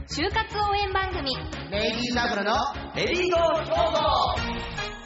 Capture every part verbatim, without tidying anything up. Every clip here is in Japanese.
就活応援番組レディーサークルのレディーゴー競争。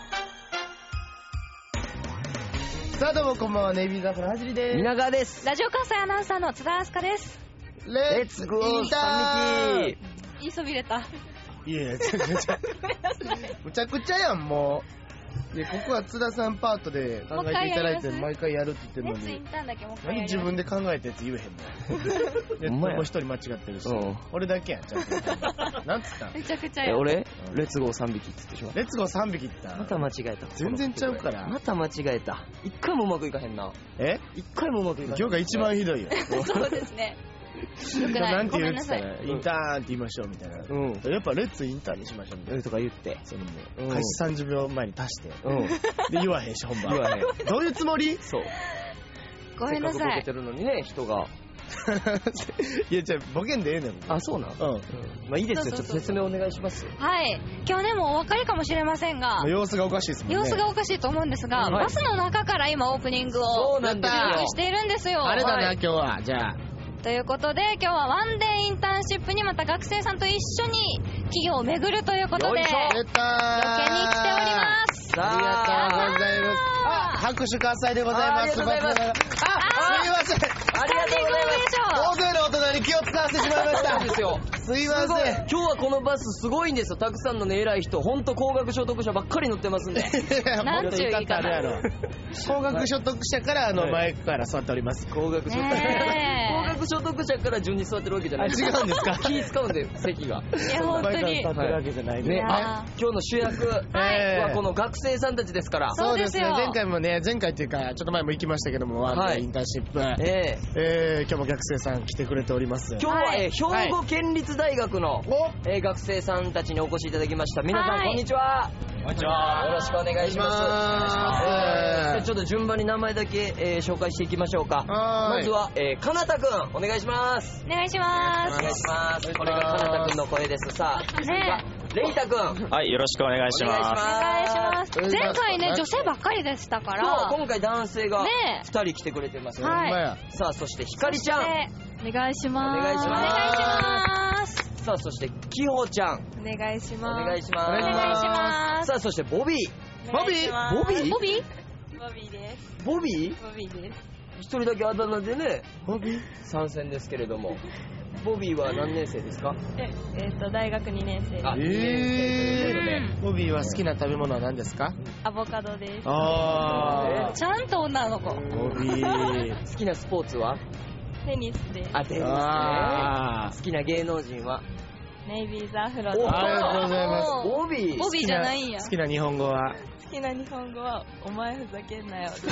さあどうもこんばんは、ネイビーザークルはじりです。 皆川です。 ラジオ関西アナウンサーの津田明日香です。 レッツゴー三匹。 言いそびれた。 いやいやちゃちゃちゃむちゃくちゃやんもう。でここは津田さんパートで考えていただいて毎回やるって言ってるのに、何自分で考えたやつ言えへんの。でもう一人間違ってるし、俺だけやんちゃんと。なんつったん？ めちゃくちゃや。 俺レッツゴーさんびきっつってしょ。 レッツゴーさんびきって言った。 また間違えた。 全然ちゃうから。 また間違えた。一回もうまくいかへんな。 え？ 一回もうまくいかへん。 今日が一番ひどいよ。 そうですね。 なんて言ってたらインターンって言いましょうみたいな。うん。やっぱレッツインターンにしましょうみたいなとか言って、 そのもう開始さんじゅうびょうまえに足して、 うん。 で言わへんし本番。 言わへん。 どういうつもり？ そう。 ごめんなさい。 せっかくボケてるのにね、人が。 いやじゃあボケんでええねん。 あ、そうなん。うん。まあいいですよ。ちょっと説明お願いします。 はい。今日ねもうお分かりかもしれませんが、 様子がおかしいですもんね。 様子がおかしいと思うんですが、バスの中から今オープニングをそうなんですよ。 しているんですよ。 あれだな今日はじゃあ。 ということで今日はワンデーインターンシップにまた学生さんと一緒に企業を巡るということでロケに来ております。 ありがとうございます。あ、拍手喝采でございます。 ありがとうございます。 あ、すいません。 ありがとうございます。 大勢の大人に気を使わせてしまいました。 そうですよ。 すいません。 今日はこのバスすごいんですよ。たくさんのね偉い人、本当高額所得者ばっかり乗ってますんで。 なんちゅう言い方あるやろ。 高額所得者からあの前から座っております。 高額所得者。高額所得者から順に座ってるわけじゃない。 違うんですか？ 気使うんで席が。 いや本当に。 座ってるわけじゃないね。 あ、今日の主役はこの学生さんたちですから。 そうですね。前回もね、前回っていうかちょっと前も行きましたけども、ワンデーインターンシップ。ええ、今日も学生さん来てくれております。 今日は兵庫県立大学の学生さんたちにお越しいただきました。皆さんこんにちは。こんにちは。よろしくお願いします。お願いします。ちょっと順番に名前だけ紹介していきましょうか。まずはかなたくんお願いします。 お願いします。 お願いします。これがかなたくんの声です。さあレイタくん、 はい、よろしくお願いします。 お願いします。前回ね女性ばっかりでしたから、 今回男性がふたり来てくれてます。 はい。 さあそしてひかりちゃん、 お願いします。 お願いします。 お願いします。 さあそしてきほちゃん、 お願いします。 お願いします。 お願いします。 さあそしてボビー、 ボビー、 ボビー、 ボビー、 ボビーです。 ボビー、 ボビーです。 一人だけあだ名でね、 ボビー参戦ですけれども。ボビーは何年生ですか？ え、えーと大学にねんせいです。 あ、にねんせいということで。 ボビーは好きな食べ物は何ですか？ アボカドです。 ああ、ちゃんと女の子。 ボビー好きなスポーツは？ テニスです。 あ、テニスね。好きな芸能人は？ ネイビーズアフロです。ありがとうございます。 ボビー。 ボビーじゃないんや。 好きな日本語は？ 好きな日本語はお前ふざけんなよ。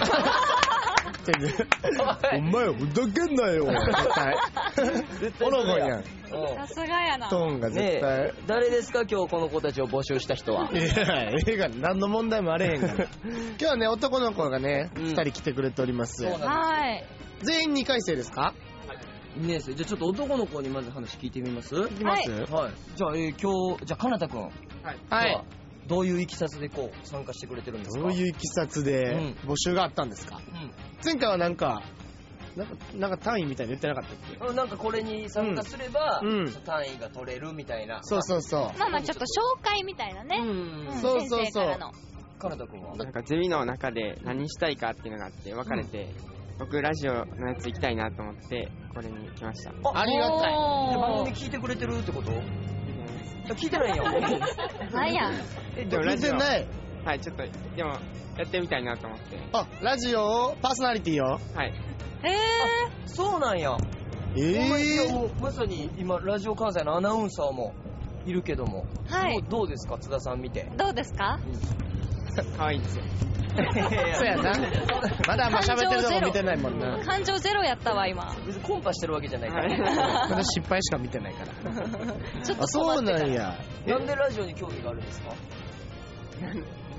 お前ふざけんなよ。絶対。オロゴンやん。 さすがやな。 トーンが絶対。 誰ですか今日この子たちを募集した人は？ いや、映画何の問題もあれへんから。今日はね男の子がねふたり来てくれております。 はい。 全員にかい生ですか？ にねんせい。じゃあちょっと男の子にまず話聞いてみます？ 聞きます。 はい。じゃあ今日じゃあかなたくん。 はい。 どういういきさつでこう参加してくれてるんですか？ どういういきさつで募集があったんですか？前回はなんかなんかなんか単位みたいに言ってなかったっけ？ なんかこれに参加すれば単位が取れるみたいな。 そうそうそう。 まあまあちょっと紹介みたいなね。 そうそうそう。 かなたくんはなんかゼミの中で何したいかっていうのがあって分かれて、僕ラジオのやつ行きたいなと思ってこれに来ました。 ありがたい。 番組聞いてくれてるってこと？聞いてないよ。 なんや。 でもラジオない。 はい、ちょっとでもやってみたいなと思って。 あ、ラジオパーソナリティを？ はい。 えー、そうなんや。 えー、 もうまさに今ラジオ関西のアナウンサーもいるけども、 はい。 どうですか津田さん見て？ どうですか？ 可愛いですよ。 そうやな。まだあんま喋ってるとこ見てないもんな。 感情ゼロやったわ今。 別にコンパしてるわけじゃないから。 まだ失敗しか見てないから。 ちょっとそうなんや。 なんでラジオに興味があるんですか？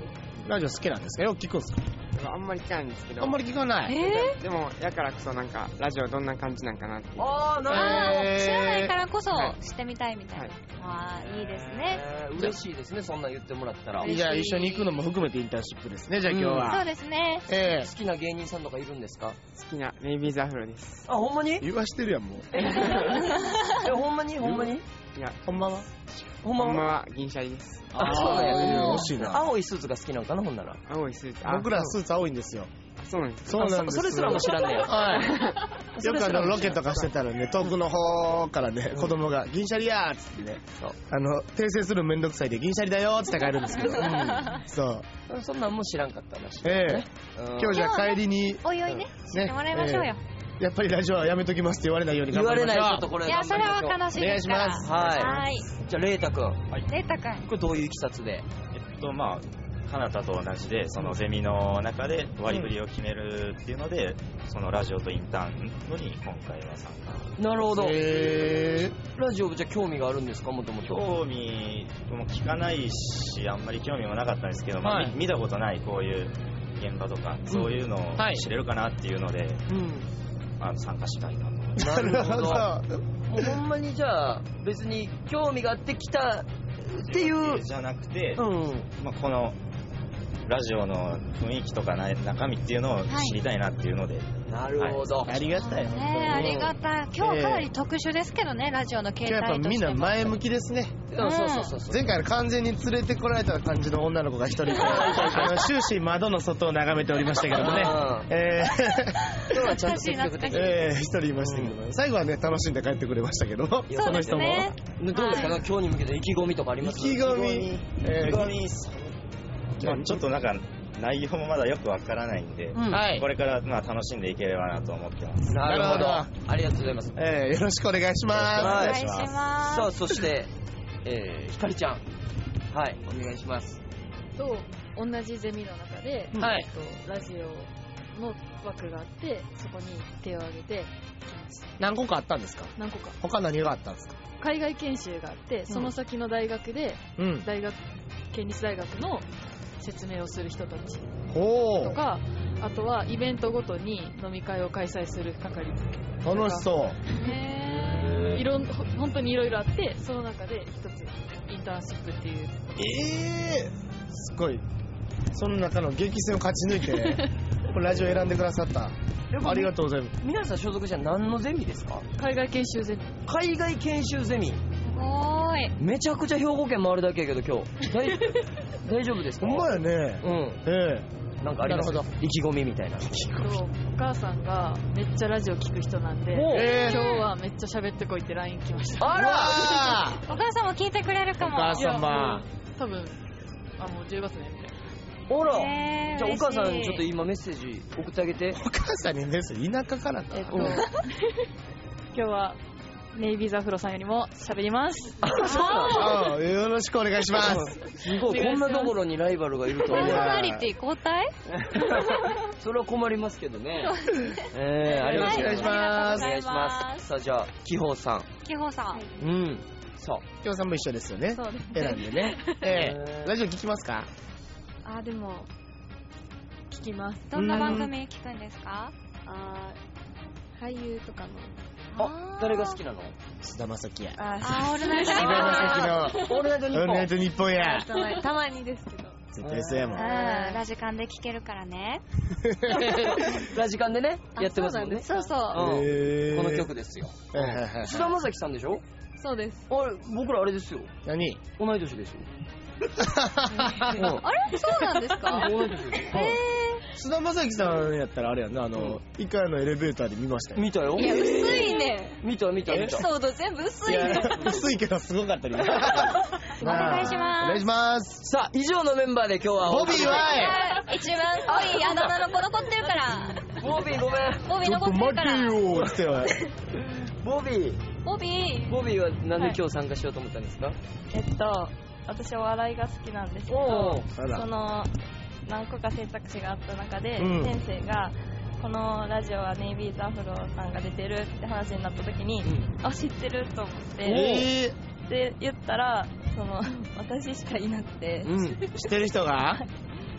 ラジオ好きなんですか？よく聞くんですか？ あんまり聞かないんですけど。 あんまり聞かない。 えでも、やからこそなんか、ラジオどんな感じなんかなっていう。 あー、なるほど。 知らないからこそはい知ってみたいみたいな。 はいああ、いいですね。 えー嬉しいですね、そんなん言ってもらったら。 じゃあ一緒に行くのも含めてインターンシップですね、じゃあ今日は。 そうですね。 え好きな芸人さんとかいるんですか？ 好きなネイビーズアフロです。 あ、ほんまに？ え言わしてるやん、もう。 え、ほんまにほんまにいや、 ほんまはほんまはほんまは銀シャリです。 あ、そうなんや。 惜しいな。 青いスーツが好きなのかな、ほんなら。 青いスーツ。あ僕らスーツ青いんですよ。 そうなんです。 そうなんです。 それすらも知らんねや。 はい。よくあの、ロケとかしてたらね、遠くの方からね、子供が、銀シャリやーっつってね、あの、訂正するめんどくさいで、銀シャリだよーっつって帰るんですけど、そう。 そんなんも知らんかったらしい。 ええ。今日じゃあ帰りに、 おいおいね、知ってもらいましょうよ。 やっぱりラジオはやめときますって言われないように頑張りましょう。 言われない、ちょっとこれ。 いや、それは悲しいですから。 お願いしますはいはい。 じゃあ、レイタ君。 レイタ君。 これどういういきさつで？ えっと、まあ、カナタと同じで、そのゼミの中で割り振りを決めるっていうので、そのラジオとインターンのに今回は参加。 なるほど。 えラジオじゃ興味があるんですか、もともと。 興味も聞かないし、あんまり興味もなかったんですけど、まあはい見たことないこういう現場とか、そういうのをはい知れるかなっていうので、 うん。 まあ、参加したいなと思って。 なるほど。 なもうほんまにじゃあ、別に興味があってきたっていう。 じゃなくて、 うん。 まあ、このラジオの雰囲気とかな中身っていうのを知りたいなっていうので、 なるほど。 ありがたい。 ねえ、ありがたい。今日はかなり特殊ですけどね、ラジオの形今日やっぱみん態としても。 な前向きですね。 うんそうそうそうそう。 前回の完全に連れてこられた感じの女の子が一人あの終始窓の外を眺めておりましたけどもねあえ今日はちゃんと積極ー的に。 えー一人いましたけども、最後はね楽しんで帰ってくれましたけど、 そうそうですね。 どうですか、今日に向けて意気込みとかありますか？ 意気込みえー意気込みまあ、ちょっとなんか内容もまだよくわからないんで、 うんはいこれからまあ楽しんでいければなと思ってます。 なるほど。 なるありがとうございます。 えーよろしくお願いしおま願いしお願いします。 さあ、そして、えー、ひかりちゃん。はい、お願いします。 と同じゼミの中で、 すはいえっとラジオの枠があってそこに手を挙げて来ました。 何個かあったんですか？ 何個か他何があったんですか？ 海外研修があってその先の大学で、 うん大学県立大学の説明をする人たちほとか、あとはイベントごとに飲み会を開催する係付けう楽しそうへいろんほ本当にいろいろあって、その中で一つインターンシップっていうええー、すごいその中の激戦を勝ち抜いてこれラジオ選んでくださったありがとうございます。 皆さん所属じゃ何のゼミですか？ 海外研修ゼミ。 海外研修ゼミ。 すごーい。 めちゃくちゃ兵庫県回るだけやけど今日。大大丈夫ですか？ ほんまやね。 うん。 えなんかありますなるほ意気込みみたいな。 とお母さんがめっちゃラジオ聞く人なんで、 おえー今日はめっちゃ喋ってこいって ライン 来ました。 あらあお母さんも聞いてくれるかも。 お母さんいや様もう多分あもうじゅうがつねみたいな。 ほら、 えーじゃあお母さん嬉しいちょっと今メッセージ送ってあげて。 お母さんにメッセージ田舎からかえっと、 うん今日はネイビーズアフロさんよりも喋ります。 あ、そうああよろしくお願いしますすごい、こんなところにライバルがいるとはパーソ思う。 ナリティ交代？ それは困りますけどね。えー、ありがとうございます。 はいお願いします。さあ、じゃあ、キホさん。 キホさん。 うん。さきょうさんも一緒ですよねそうです選んでねええラジオ聞きますか？ あ、でも、聞きます。 どんな番組聞くんですか？ あー俳優とかの。 あ、誰が好きなの？ 菅田将暉やああー、オールナイトニッ菅田将暉のオールナイトニッポンオールナイトニッポンやたまにたまにですけど。 絶対そうやもんポン。うん、ラジカンで聞けるからね。 ラジカンでね、やってますもんね。 そうそう。 うんへーこの曲ですよ。 はいはいはい菅田将暉さんでしょ？ そうです。 あれ、僕らあれですよ。 何同い年ですよ。 あれそうなんですか？ 同い年ですよ。 菅田将暉さんやったらあれやなあの一回のエレベーターで見ましたよ見たよ。 いや、薄いね。 見た見た見た。 エピソード全部薄いやいね。 薄いけどすごかったねお願いしますお願いしますさあ、以上のメンバーで今日は。 ボビーは一番濃いあだ名の子残ってるから。 ボビーごめん。 ボビーちょっと残ってるか待てら。 よーってよボビー。 ボビー。 ボビーはなんで今日参加しようと思ったんですか？ えっと、私はお笑いが好きなんですけど、 おー。 あらその何個か選択肢があった中で、 うん先生がこのラジオはネイビーズアフロさんが出てるって話になった時に、あ、知ってると思ってえで言ったら、その私しかいなくて、 うん。 ー知ってる人が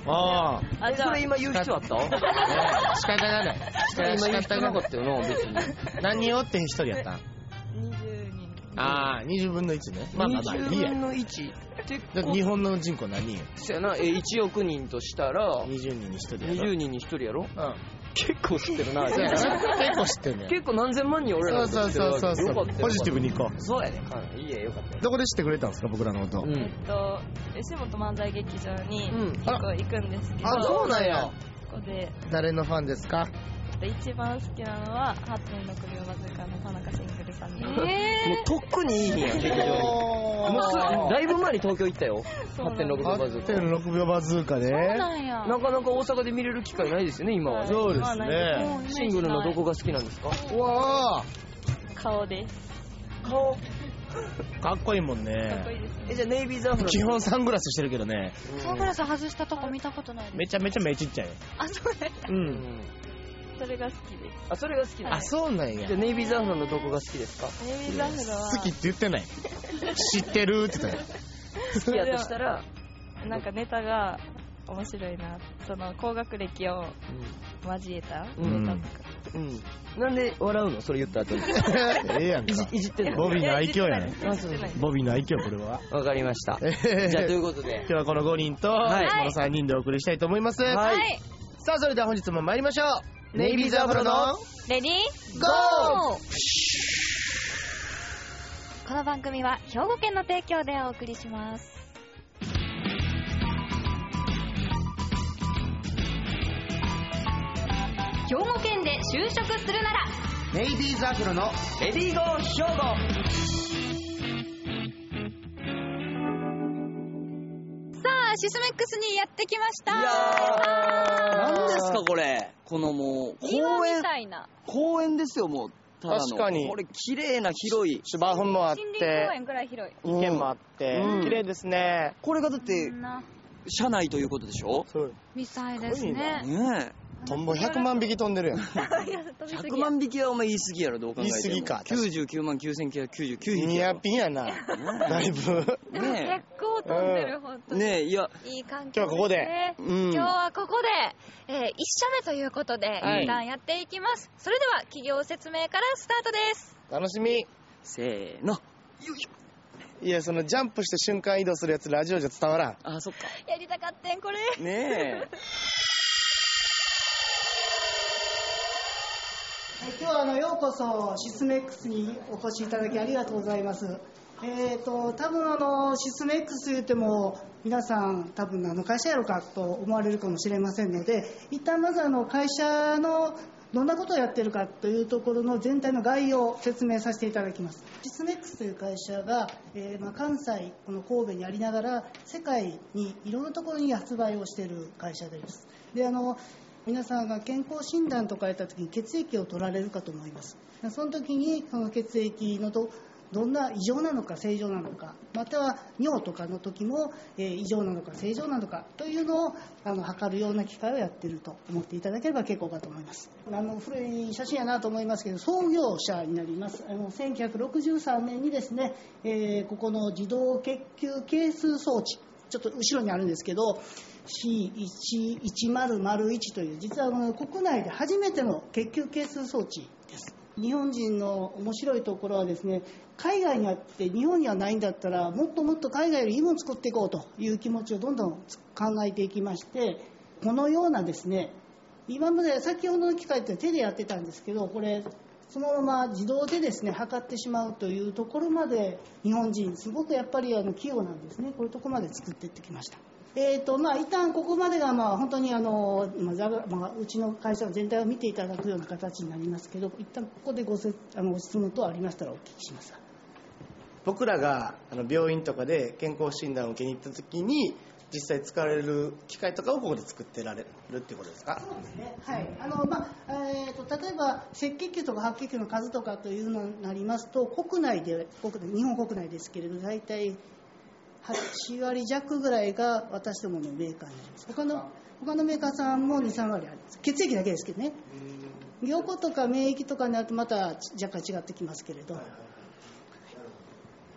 ああ。あ、じゃあそれ今言う必要あった？ 仕方がない。 今言う必要なかったよな、別に。 何人おって一人やったん？ にじゅうにん。 ああ、にじゅうぶんのいちね。まあまあまあ、いいや。 にじゅうぶんのいち。 だって日本の人口何人よ？ そうやな、え、いちおくにんとしたら、 にじゅうにんにひとりやろ。 にじゅうにんにひとりやろ？ うん。 結構知ってるな。 そうやな。結構知ってるね。 結構何千万人俺らそうそうそうそう。 よかったよ。 ポジティブに行こう。 そうやね。いいえ、よかったよ。 どこで知ってくれたんですか、僕らのこと。 えっと、吉本漫才劇場に結構行くんですけど。 あ、そうなんや。 ここで。 誰のファンですか？ 一番好きなのは、はちねんろくびょうバズーカの田中シンクルさんです。 えー、もうとっくにいい日やん、劇場に。もうすだいぶ前に東京行ったよ。はちてんろくびょうバズーカ。 はちてんろくびょうバズーカね。そうなんや。 なかなか大阪で見れる機会ないですよね、今は。 そうですね。 シングルのどこが好きなんですか？ うわー。顔です。 顔かっこいいもんね。 かっこいいですね。 え、じゃあネイビーザフロン。 基本サングラスしてるけどね。 サングラス外したとこ見たことないです。 めちゃめちゃ目ちっちゃい。 あ、そうね。 うん。 それが好きです。 あ、それが好きな。あ、そうなんや。 じゃあネイビーザフロンのどこが好きですか？ ネイビーザフロンは好きって言ってない。知ってるって言ったよ。 好きやとしたら、 なんかネタが面白いな。その高学歴を交えたネタとか。 うん。なんで笑うの？それ言った後に。 ええやんか。 いじってんの？ ボビーの愛嬌やね。ボビーの愛嬌、これは。 わかりました。じゃあということで、 今日はこのごにんと、このさんにんでお送りしたいと思います。 はい。 さあ、それでは本日も参りましょう。ネイビーズアフロのレディーゴー。 この番組は兵庫県の提供でお送りします。兵庫県で就職するならネイビーズアフロのレディーゴー兵庫。 シスメックスにやってきました。 いやー、何ですかこれ。このもう公園みたいな公園ですよ、もう。 確かにこれ綺麗な広い芝生もあって森林公園くらい広い池もあって綺麗ですね。 これがだって車内ということでしょ？ そうみたいですね。 ねえ。 トンボひゃくまんびき飛んでるやん。 ひゃくまんびきはお前言い過ぎやろ、どう考えても。 言い過ぎか。 きゅうじゅうきゅうまんきゅうせんきゅうひゃくきゅうじゅうきゅうひき。 ニアピンやな。だいぶ。 でも結構飛んでる、ほんとに。 ねえ、いや。 いい環境ですね。 今日はここで。 今日はここで、えー、一社目ということで、一旦やっていきます。それでは、企業説明からスタートです。 楽しみ。 せーの。よいしょ。 いや、そのジャンプして瞬間移動するやつラジオじゃ伝わらん。 あ、そっか。 やりたかったん、これ。 ねえ。 今日はあのようこそシスメックスにお越しいただきありがとうございます。えーと多分あのシスメックスと言っても皆さん多分あの会社やろかと思われるかもしれませんので、一旦まずあの会社のどんなことをやってるかというところの全体の概要を説明させていただきます。シスメックスという会社が、えーまあ、関西この神戸にありながら世界にいろんなところに発売をしている会社です。であの皆さんが健康診断とかやった時に血液を取られるかと思います。その時にその血液の ど, どんな異常なのか正常なのか、または尿とかの時も、えー、異常なのか正常なのかというのをあの測るような機械をやっていると思っていただければ結構かと思います。あの古い写真やなと思いますけど、創業者になります。あのせんきゅうひゃくろくじゅうさんねんにですね、えー、ここの自動血球係数装置、ちょっと後ろにあるんですけどシーいちいちまるまるいち という実は国内で初めての血球係数装置です。日本人の面白いところはですね、海外にあって日本にはないんだったらもっともっと海外よりいいものを作っていこうという気持ちをどんどん考えていきまして、このようなですね、今まで先ほどの機械って手でやってたんですけど、これそのまま自動でですね測ってしまうというところまで日本人すごくやっぱりあの器用なんですね。こういうところまで作っていってきました。えーとまあ、一旦ここまでがまあ本当にあの、まあまあ、うちの会社全体を見ていただくような形になりますけど、一旦ここでごせあのご質問等ありましたらお聞きします。 僕らがあの病院とかで健康診断を受けに行った時に実際使われる機械とかをここで作ってられるっていうことですか？ そうですね、はい。あのまあえー、と例えば赤血球とか白血球の数とかというのになりますと、国内で国内日本国内ですけれど大体はちわり弱ぐらいが私どものメーカーになります。他の他のメーカーさんもに、さんわりあります。血液だけですけどね。凝固とか免疫とかになるとまた若干違ってきますけれど、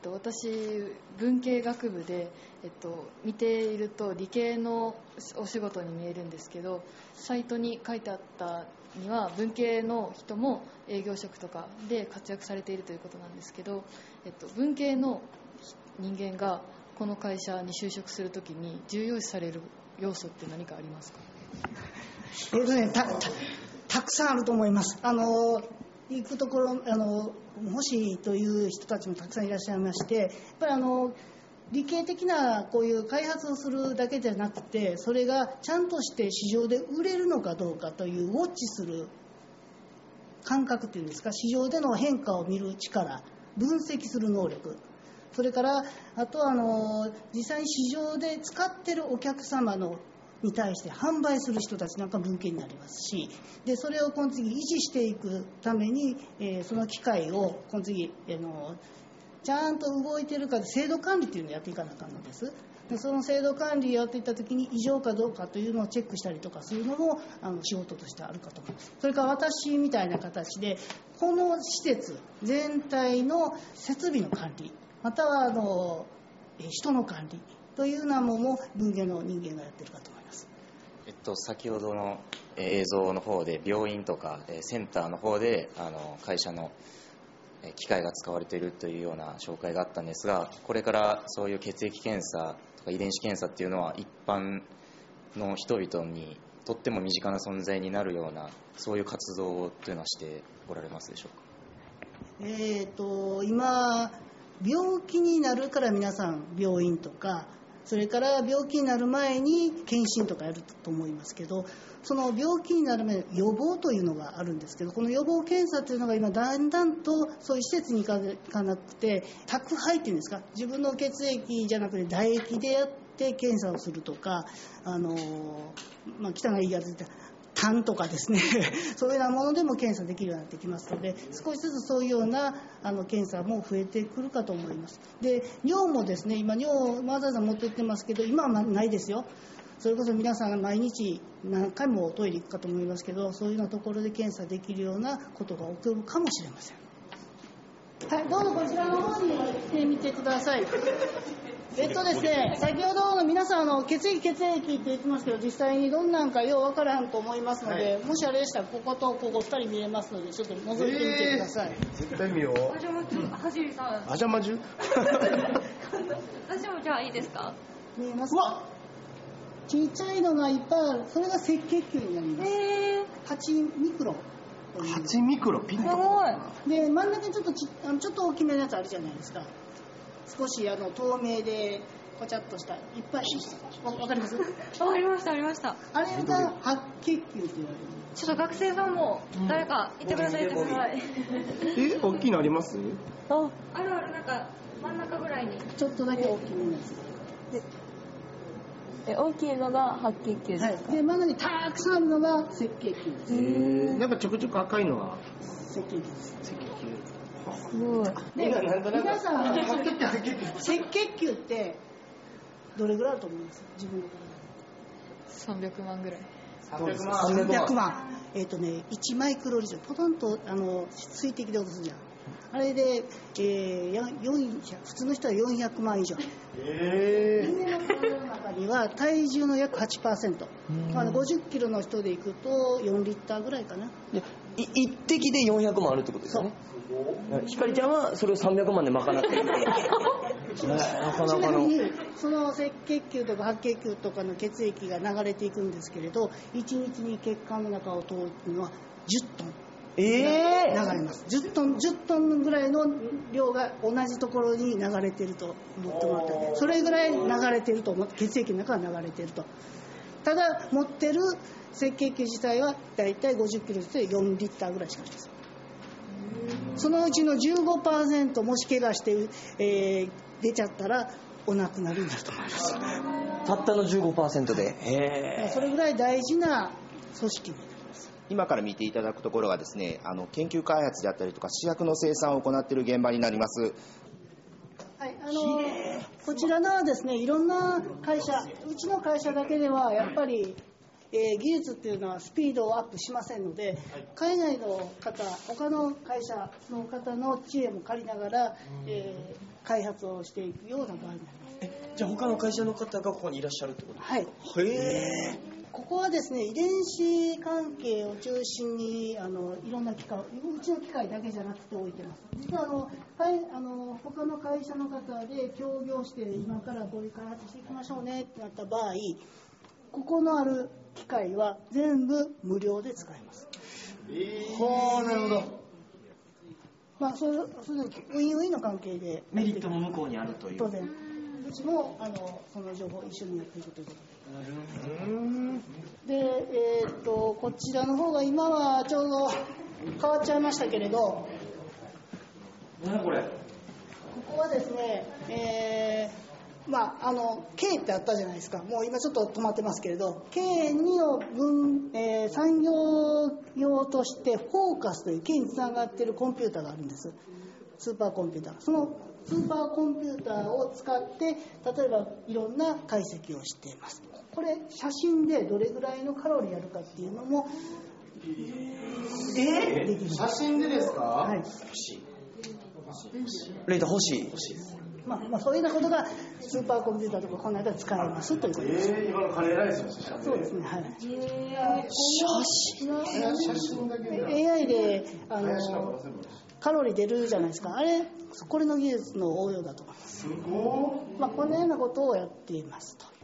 と、私文系学部で、えっと、見ていると理系のお仕事に見えるんですけど、サイトに書いてあったには文系の人も営業職とかで活躍されているということなんですけど、えっと、文系の人間がこの会社に就職するときに重要視される要素って何かありますか？ えっとね、た, た, たくさんあると思います。あの行くところ、あのもしという人たちもたくさんいらっしゃいまして、やっぱりあの理系的なこういう開発をするだけじゃなくて、それがちゃんとして市場で売れるのかどうかというウォッチする感覚っていうんですか、市場での変化を見る力、分析する能力、それからあとはあの実際に市場で使ってるお客様のに対して販売する人たちなんか文系になりますし、でそれを今次維持していくために、えー、その機械を今次、えー、のちゃんと動いてるかで制度管理というのをやっていかなあかんのです。でその制度管理をやっていったときに異常かどうかというのをチェックしたりとかするのもあの仕事としてあるかと思います。それから私みたいな形でこの施設全体の設備の管理、またはあの人の管理というようなものも文系の人間がやってるかと思います。 えっと、先ほどの映像の方で病院とかセンターの方であの会社の機械が使われているというような紹介があったんですが、これからそういう血液検査とか遺伝子検査っていうのは一般の人々にとっても身近な存在になるような、そういう活動というのはしておられますでしょうか？ えーと今病気になるから皆さん病院とか、それから病気になる前に検診とかやると思いますけど、その病気になる前の予防というのがあるんですけど、この予防検査というのが今だんだんとそういう施設に行かなくて宅配っていうんですか、自分の血液じゃなくて唾液でやって検査をするとか、あの、まあ、汚い言い方で痰とかですねそういうようなものでも検査できるようになってきますので、少しずつそういうようなあの検査も増えてくるかと思います。で尿もですね、今尿をわざわざ持って行ってますけど、今はないですよ。それこそ皆さん毎日何回もトイレ行くかと思いますけど、そういうようなところで検査できるようなことが起こるかもしれません。はい、どうぞこちらの方に来てみてください。えっとですね、先ほどの皆さんあの血液血液って言ってますけど、実際にどんなんかようわからんと思いますので、はい、もしあれでしたらこことここふたり見えますので、ちょっと覗いてみてください。 えー、絶対見よう。 あじゃまじゅはじりさん。 あじゃまじゅ私もじゃあいいですか？ 見えますか？ちっちゃいのがいっぱいある。それが赤血球になります。 えー、 はちミクロン。 はちミクロンピンと。 すごい。 で真ん中にちょっとちあのちょっと大きめのやつあるじゃないですか。少しあの透明でこちゃっとしたいっぱいわかります？ わかりました、ありました。 あれが白血球って言われる。 ちょっと学生さんも誰か行ってください、行ってください。 え、大きいのあります？ あ、あるある、なんか真ん中ぐらいにちょっとだけ大きめのやつで、 え大きいのが白血球ですか？ はい、で真ん中にたくさんあるのが赤血球です。 えー、なんかちょくちょく赤いのは赤血球です。 赤血球。 すごい。 で皆さん赤血球ってどれぐらいあると思います？自分の体でさんびゃくまんぐらい。 さんびゃくまん。 さんびゃくまん。えっ、ー、とね、いちマイクロリットル、ポトンとあの水滴で落とすじゃん。あれで、えー、よんひゃく普通の人はよんひゃくまん以上。 えー、 人間の体の中には体重の約 はちパーセント。まあ、ごじゅっキロの人でいくとよんリッターぐらいかな。 い一滴でよんひゃくまんあるってことですよね。ひかりちゃんはそれをさんびゃくまんで賄ってる。なかなかの。 ちなみにその赤血球とか白血球とかの血液が流れていくんですけれど、いちにちに血管の中を通るのはじゅっトン。 えー、 流れます。じゅっトン、じゅっトンぐらいの量が同じところに流れていると思ってもらって、それぐらい流れていると思って、血液の中が流れていると。ただ持ってる赤血球自体はだいたいごじゅっキロでよんリッターぐらいしかありません。そのうちの じゅうごパーセント もし怪我して、えー、出ちゃったらお亡くなりになると思います。 たったの じゅうごパーセント で。へー、 それぐらい大事な組織になります。 今から見ていただくところがですね、あの研究開発であったりとか試薬の生産を行っている現場になります。 はい、あのこちらのはですね、いろんな会社、うちの会社だけではやっぱりえー、技術っていうのはスピードをアップしませんので、海外の方、他の会社の方の知恵も借りながら、えー、開発をしていくような場合になります。 え、じゃあ他の会社の方がここにいらっしゃるってことですか？ はい。へー。ここはですね、遺伝子関係を中心にあのいろんな機械、うちの機械だけじゃなくて置いてます。実はあの、はい、あの他の会社の方で協業して今からこういう開発していきましょうねってなった場合、ここのある機械は全部無料で使えます。 えー、ほー、なるほど。 まあ、それ、それでウィンウィンの関係で。 メリットも向こうにあるという。 当然。うちもあのその情報を一緒にやっていくということで。で、えー、っとこちらの方が今はちょうど変わっちゃいましたけれど、 何これ？ ここはですね、えー、まああの K ってあったじゃないですか。もう今ちょっと止まってますけれど、 ケーに を分、えー、産業用としてフォーカスという K につながっているコンピューターがあるんです。スーパーコンピューター。そのスーパーコンピューターを使って例えばいろんな解析をしています。これ写真でどれぐらいのカロリーあるかっていうのもえー、できる。 写真でですか？ はい。 欲しい。レイタ欲しい。欲しい。 まあ、まあそういうようなことがスーパーコンピューターとかこの間使えますということです。 えー、今のカレーライスの写真。 そうですね、はい。 写真。 写真だけで。 エーアイ であのカロリー出るじゃないですか。あれこれの技術の応用だと思います。 すごい。 まあこのようなことをやっていますと。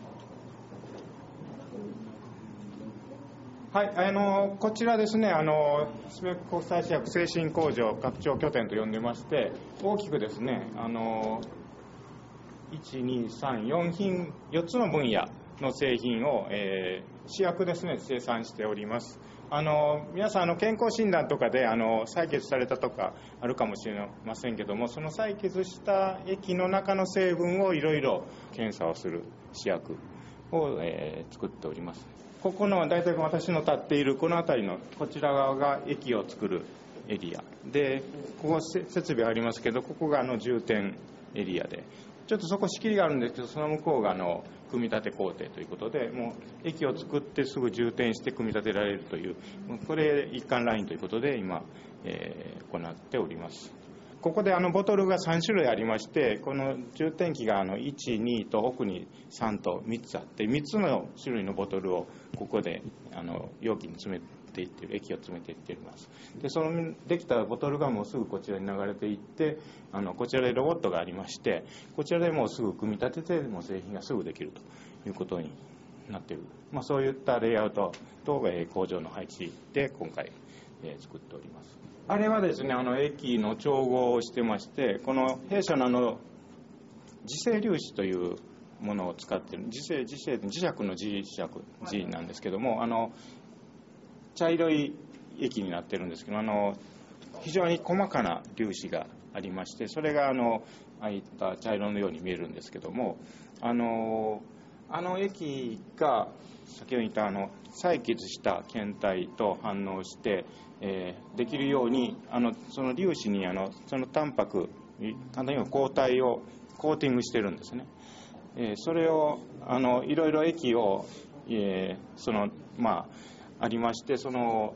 はい、あのこちらですね、あのスメック国際製薬製品工場拡張拠点と呼んでまして、大きくですね、あのいち、に、さん、よん品、よっつの分野の製品を、えー、試薬ですね、生産しております。あの皆さんあの健康診断とかであの採血されたとかあるかもしれませんけども、その採血した液の中の成分をいろいろ検査をする試薬を、えー、作っております。ここの大体私の立っているこの辺りのこちら側が液を作るエリアで、ここ設備ありますけど、ここがあの充填エリアで、ちょっとそこ仕切りがあるんですけど、その向こうがあの組み立て工程ということで、もう液を作ってすぐ充填して組み立てられるという、これ一貫ラインということで今、えー、行っております。ここであのボトルがさん種類ありまして、この充填器があのいち、にと奥にさんとみっつあって、みっつの種類のボトルをここであの容器に詰めていってる、液を詰めていっています。でそのできたボトルがもうすぐこちらに流れていって、あのこちらでロボットがありまして、こちらでもうすぐ組み立ててもう製品がすぐできるということになっている、まあ、そういったレイアウトと、えー、工場の配置で今回、えー、作っております。あれはですね、あの液の調合をしてまして、この弊社のあの磁性粒子というものを使っている、磁性、磁性、磁石の磁石、磁なんですけども、あの茶色い液になってるんですけど、あの非常に細かな粒子がありまして、それがあのああいった茶色のように見えるんですけども、あのあの液が先ほど言ったあの採血した検体と反応して、えー、できるようにあのその粒子にあのそのタンパク簡単に言う抗体をコーティングしてるんですね。えー、それをあのいろいろ液を、えー、そのまあありまして、その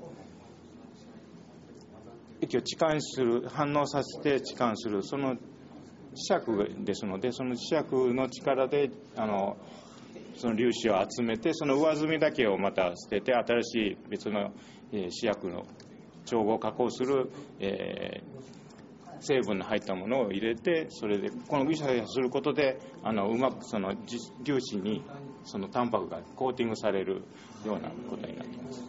液を置換する、反応させて置換する、その磁石ですので、その磁石の力であのその粒子を集めて、その上澄みだけをまた捨てて、新しい別の、えー、試薬の調合加工する、えー、成分の入ったものを入れて、それでこのギシャギシャすることであのうまくその粒子にそのタンパクがコーティングされるようなことになっています。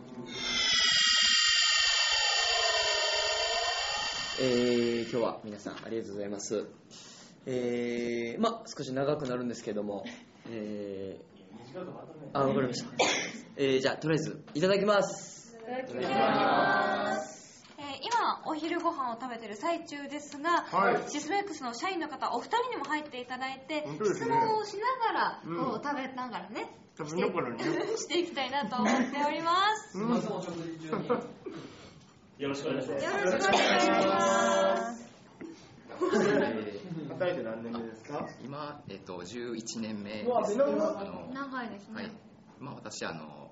えー、今日は皆さんありがとうございます。えー、まあ少し長くなるんですけども、えー、あ、わかりました。えー、じゃあとりあえずいただきます。 いただきます。えー、今お昼ご飯を食べてる最中ですが、はい、シスメックスの社員の方お二人にも入っていただいて、ね、質問をしながら、うん、こう食べながらね、して、していきたいなと思っております。すみません、お食事中によろしくお願いします。よろしくお願いします。 働いて何年目ですか？ 今、えっと、じゅういちねんめです。 長いですね。 はい。まあ、私、あの、え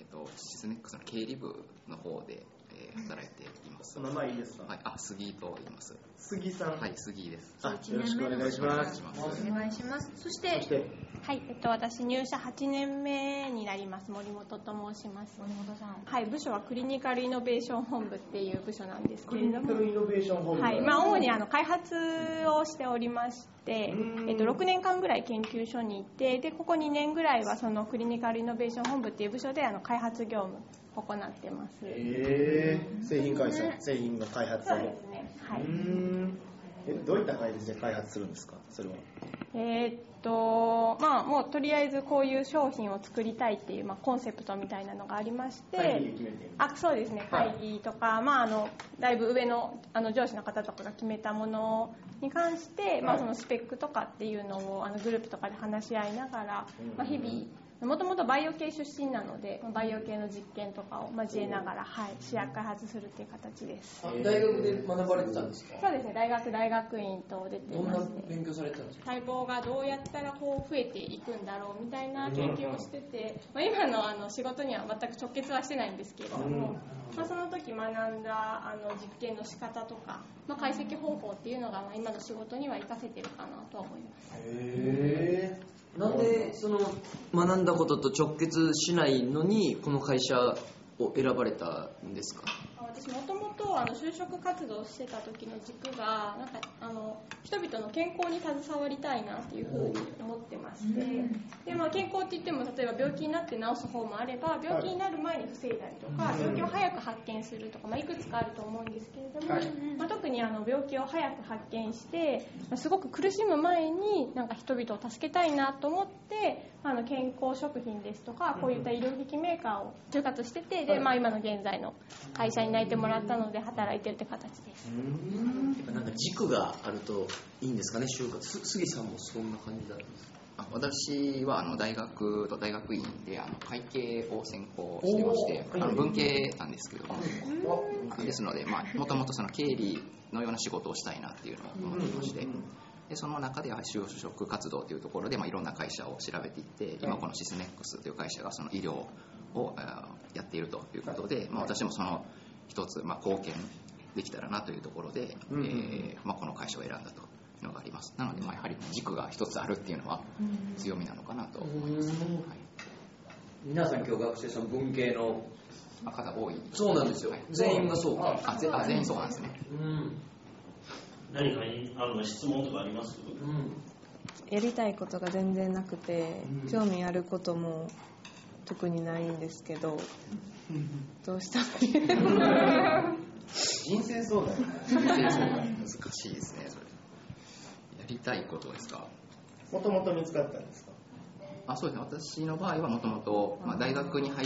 とシスメックスの経理部の方で、えー、働いています。 お名前いいですか？ はい、あ、杉と言います。 杉さん。 はい、杉です。 あ、よろしくお願いします。 お願いします。そして、そしてはい、えっと、私入社はちねんめになります森本と申します。 森本さん。 はい、部署はクリニカルイノベーション本部っていう部署なんですけれども、 クリニカルイノベーション本部、 はい、まあ主にあの開発をしておりまして、えっとろくねんかんぐらい研究所にいて、でここにねんぐらいはそのクリニカルイノベーション本部っていう部署であの開発業務を行ってます。 えー、製品開発、製品の開発を。 そうですね。はい。 うーん。え、どういった感じで開発するんですか、それは？ えー、っとまあもうとりあえずこういう商品を作りたいっていう、まあ、コンセプトみたいなのがありまして、 会議で決めてる。 あ、そうですね、会議とか、はい、まああのだいぶ上のあの上司の方とかが決めたものに関して、はい、まあそのスペックとかっていうのをあのグループとかで話し合いながら、まあ、日々もともとバイオ系出身なのでバイオ系の実験とかを交えながら、はい、試薬開発するっていう形です。 あ、大学で学ばれてたんですか？ そうですね、大学大学院と出ていまして、 どんな勉強されてたんですか？ 細胞がどうやったらこう増えていくんだろうみたいな研究をしてて、まあ、今 の, あの仕事には全く直結はしてないんですけれども、まあ、その時学んだあの実験の仕方とか、まあ、解析方法っていうのがまあ今の仕事には活かせてるかなとは思います。 へー。なんでその学んだことと直結しないのにこの会社を選ばれたんですか？ 私もともと就職活動してた時の軸がなんかあの人々の健康に携わりたいなっていうふうに思ってまして、で、まあ、健康って言っても例えば病気になって治す方もあれば病気になる前に防いだりとか病気を早く発見するとか、まあ、いくつかあると思うんですけれども、まあ、特にあの病気を早く発見してすごく苦しむ前になんか人々を助けたいなと思ってあの健康食品ですとかこういった医療機器メーカーを就活してて、で、まあ、今の現在の会社に内定もらったので働いてるって形です。 やっぱなんか軸があるといいんですかね、就活。杉さんもそんな感じだったんですか？ あ、私はあの大学と大学院であの会計を専攻してまして、あの文系なんですけども、ですので、まあ、もともとその経理のような仕事をしたいなっていうのを思っていまして、でその中では就職活動というところで、まあ、いろんな会社を調べていって、今このシスメックスという会社がその医療をやっているということで、まあ、私もその一つ、まあ、貢献できたらなというところで、うんうん、えーまあ、この会社を選んだというのがあります。なので、まあ、やはり軸が一つあるっていうのは強みなのかなと思います。はい、 皆さん今日学生さん文系の方多い。 そうなんですよ、はい、全員がそうか。 あ、あ、全員そうなんですね。 うん、何かあの質問とかあります？うん、 やりたいことが全然なくて、うん、興味あることも特にないんですけど、うん、どうしたらいい人生相談。 人生相談難しいですね、それ。やりたいことですか？ もともと見つかったんですか？ あ、そうですね、私の場合はもともと大学に入って、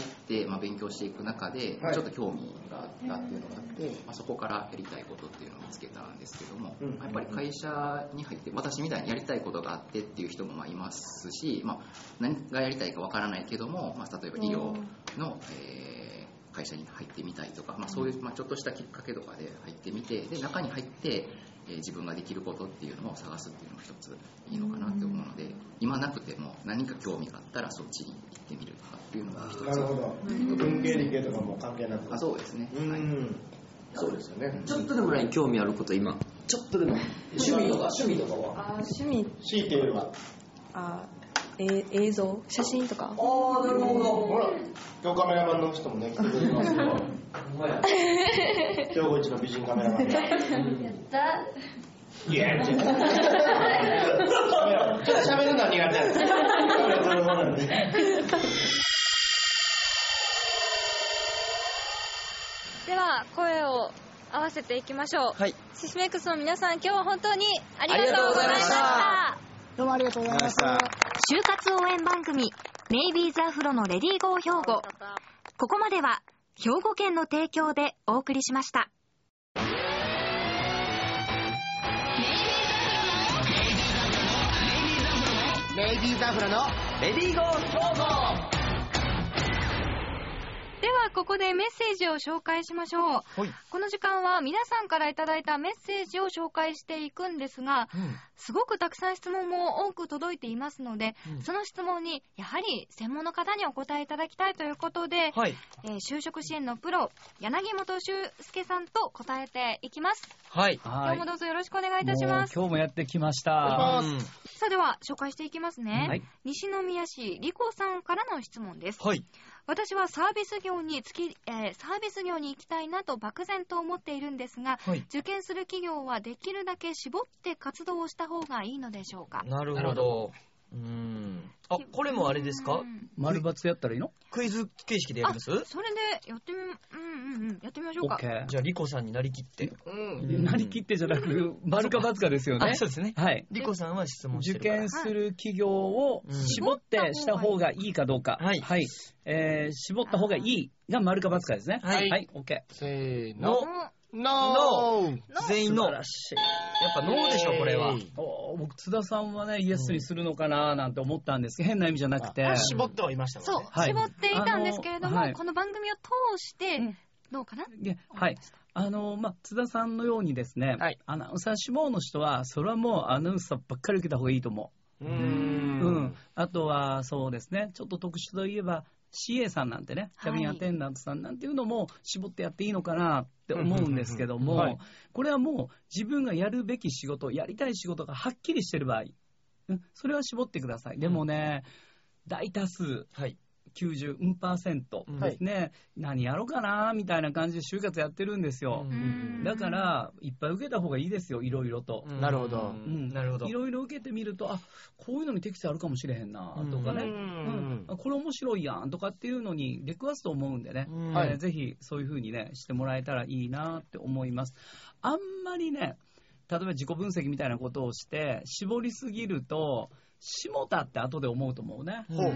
まあ、勉強していく中で、はい、ちょっと興味があったっていうのがあって、まあ、そこからやりたいことっていうのを見つけたんですけども、うん、やっぱり会社に入って私みたいにやりたいことがあってっていう人もまあいますし、まあ、何がやりたいかわからないけども、まあ、例えば医療の、えー、会社に入ってみたいとか、まあ、そういう、まあ、ちょっとしたきっかけとかで入ってみて、で中に入ってえー、自分ができることっていうのを探すっていうのも一ついいのかなって思うので、今なくても何か興味があったらそっちに行ってみるとかっていうのが一つ。 なるほど。文系理系とかも関係なく。 あ、そうですね。 うん、はい、そうですよね。 ちょっとでもない興味あること今ちょっとでも趣味とか趣味とかは？ あ、趣味。 強いて言えば。 あ、え映像写真とか。 ああ、なるほど。 ほら、今日カメラマンの人もね来てくれてますよ。兵庫一の美人カメラマンが。やった。いや、ちょっと喋るのは苦手なんです。 では声を合わせていきましょう。はい。シスメックスの皆さん、今日は本当にありがとうございました。 どうもありがとうございました。 就活応援番組メイビーズアフロのレディーゴー兵庫。ここまでは兵庫県の提供でお送りしました。 メイビーズアフロのレディーゴー兵庫。 ではここでメッセージを紹介しましょう。はい、この時間は皆さんからいただいたメッセージを紹介していくんですが、うん、すごくたくさん質問も多く届いていますので、うん、その質問にやはり専門の方にお答えいただきたいということで、はい、えー、就職支援のプロ柳本修介さんと答えていきます。はい、今日もどうぞよろしくお願いいたします。 今日もやってきました。 うん、さあでは紹介していきますね。はい、西宮市リコさんからの質問です。はい、私はサービス業につき、えー、サービス業に行きたいなと漠然と思っているんですが、はい、受験する企業はできるだけ絞って活動をした方がいいのでしょうか。 なるほど。うーん、あ、これもあれですか、 丸×やったらいいの？ クイズ形式でやります？ それでやってみ、うんうんうん、やってみましょうか。 Okay. じゃあリコさんになりきって、 うん、なりきってじゃなく丸か×かですよね。 あ、そうですね。はい。リコさんは質問してるから。 受験する企業を絞ってした方がいいかどうか。はい。はい。えー、絞った方がいいが丸か×かですね。はい。はい。OK。 せーの。ノー。 全員ノー。やっぱノーでしょ、これは。 僕、津田さんはね、イエスにするのかななんて思ったんですけど、変な意味じゃなくて。 絞ってはいましたもんね。 そう、絞っていたんですけれども、この番組を通して、どうかな？ はい。あの、まあ、津田さんのようにですね、アナウンサー志望の人は、それはもうアナウンサーばっかり受けた方がいいと思う。うーん。うん。あとは、そうですね、ちょっと特殊といえば、シーエー さんなんてね、キャビンアテンダントさんなんていうのも絞ってやっていいのかなって思うんですけども、はい、これはもう自分がやるべき仕事、やりたい仕事がはっきりしてる場合、うん、それは絞ってください。でもね、大多数、はい、きゅうじゅうパーセントですね、はい、何やろうかなみたいな感じで就活やってるんですよ。だからいっぱい受けた方がいいですよ、いろいろと。 なるほど、 うん、なるほど。いろいろ受けてみると、あ、こういうのに適性あるかもしれへんなとかね、うんうん、これ面白いやんとかっていうのに出くわすと思うんでね、はい、えー、ぜひそういう風にねしてもらえたらいいなって思います。あんまりね、例えば自己分析みたいなことをして絞りすぎると下田って後で思うと思うね。うん、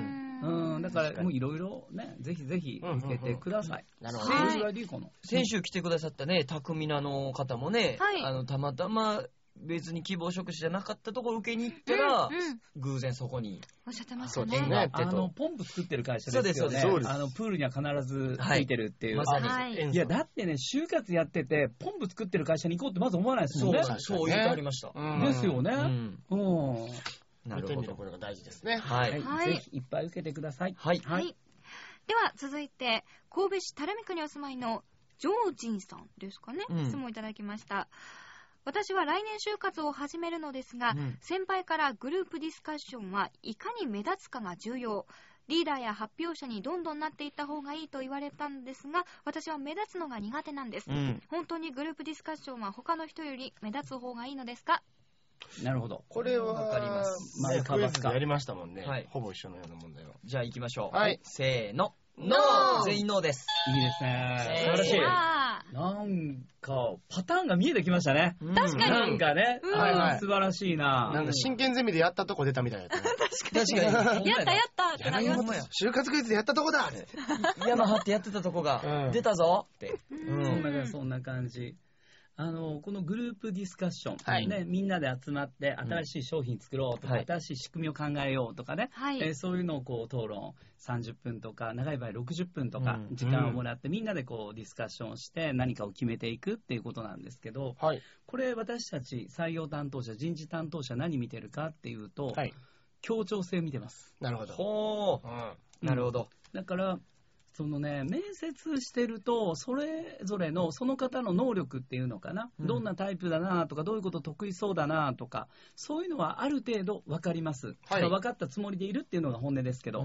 うん、だからもういろいろね、ぜひぜひ受けてください。 なるほど。先週来てくださったね、匠名の方もね、はい、あのたまたま別に希望職種じゃなかったところ受けに行ったら、うんうん、偶然そこにおっしゃってましたね。 縁があってと。あのポンプ作ってる会社ですよね。そうです。あのプールには必ずついてるっていう。 はい、まさに。 いやだってね、就活やっててポンプ作ってる会社に行こうってまず思わないですもんね。 そう、そう言ってありました。 うん、ですよね。うん。うん、 なるほど。これが大事ですね。 はい。はい、ぜひいっぱい受けてください。 はい。はい。では続いて神戸市垂水区にお住まいのジョージンさんですかね、うん、質問いただきました。私は来年就活を始めるのですが、うん、先輩からグループディスカッションはいかに目立つかが重要、リーダーや発表者にどんどんなっていった方がいいと言われたんですが、私は目立つのが苦手なんです、うん、本当にグループディスカッションは他の人より目立つ方がいいのですか？ なるほど。 これはわかります。 まあ、クイズでやりましたもんね、はい、ほぼ一緒のような問題は。 じゃあ行きましょう。 はい、 せーの。ノー。全員ノーです。 いいですね。素晴らしい。なんかパターンが見えてきましたね。 確かに。 なんかね、うん、はいはい、素晴らしいな。 なんか真剣ゼミでやったとこ出たみたいな、ね。 確かに。やったやったってなります。 就活クイズでやったとこだ。 山張ってやってたとこが出たぞって。 うん、そんな感じ。あのこのグループディスカッション、はいね、みんなで集まって新しい商品作ろうとか、うん、新しい仕組みを考えようとかね、はい、えー、そういうのをこう討論さんじゅっぷんとか長い場合ろくじゅっぷんとか時間をもらって、うん、みんなでこうディスカッションして何かを決めていくっていうことなんですけど、はい、これ私たち採用担当者人事担当者何見てるかっていうと、はい、協調性見てます。 なるほど。 ほう、うん、なるほど。 だからそのね、面接してるとそれぞれのその方の能力っていうのかな、うん、どんなタイプだなとかどういうこと得意そうだなとかそういうのはある程度分かります、はい、分かったつもりでいるっていうのが本音ですけど、うん、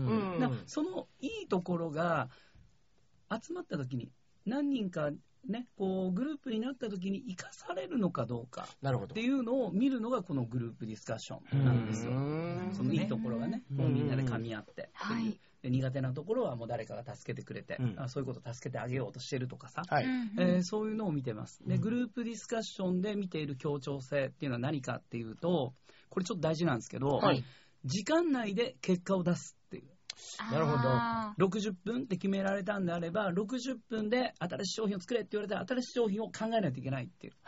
そのいいところが集まった時に何人かね、こうグループになった時に生かされるのかどうかっていうのを見るのがこのグループディスカッションなんですよ。そのいいところがね、こうみんなで噛み合って、はい、で苦手なところはもう誰かが助けてくれて、うん、あそういうこと助けてあげようとしてるとかさ、はい、えー、そういうのを見てます。でグループディスカッションで見ている協調性っていうのは何かっていうと、これちょっと大事なんですけど、はい、時間内で結果を出すっていう。 なるほど。 ろくじゅっぷんって決められたんであればろくじゅっぷんで新しい商品を作れって言われたら新しい商品を考えないといけないっていう、はい、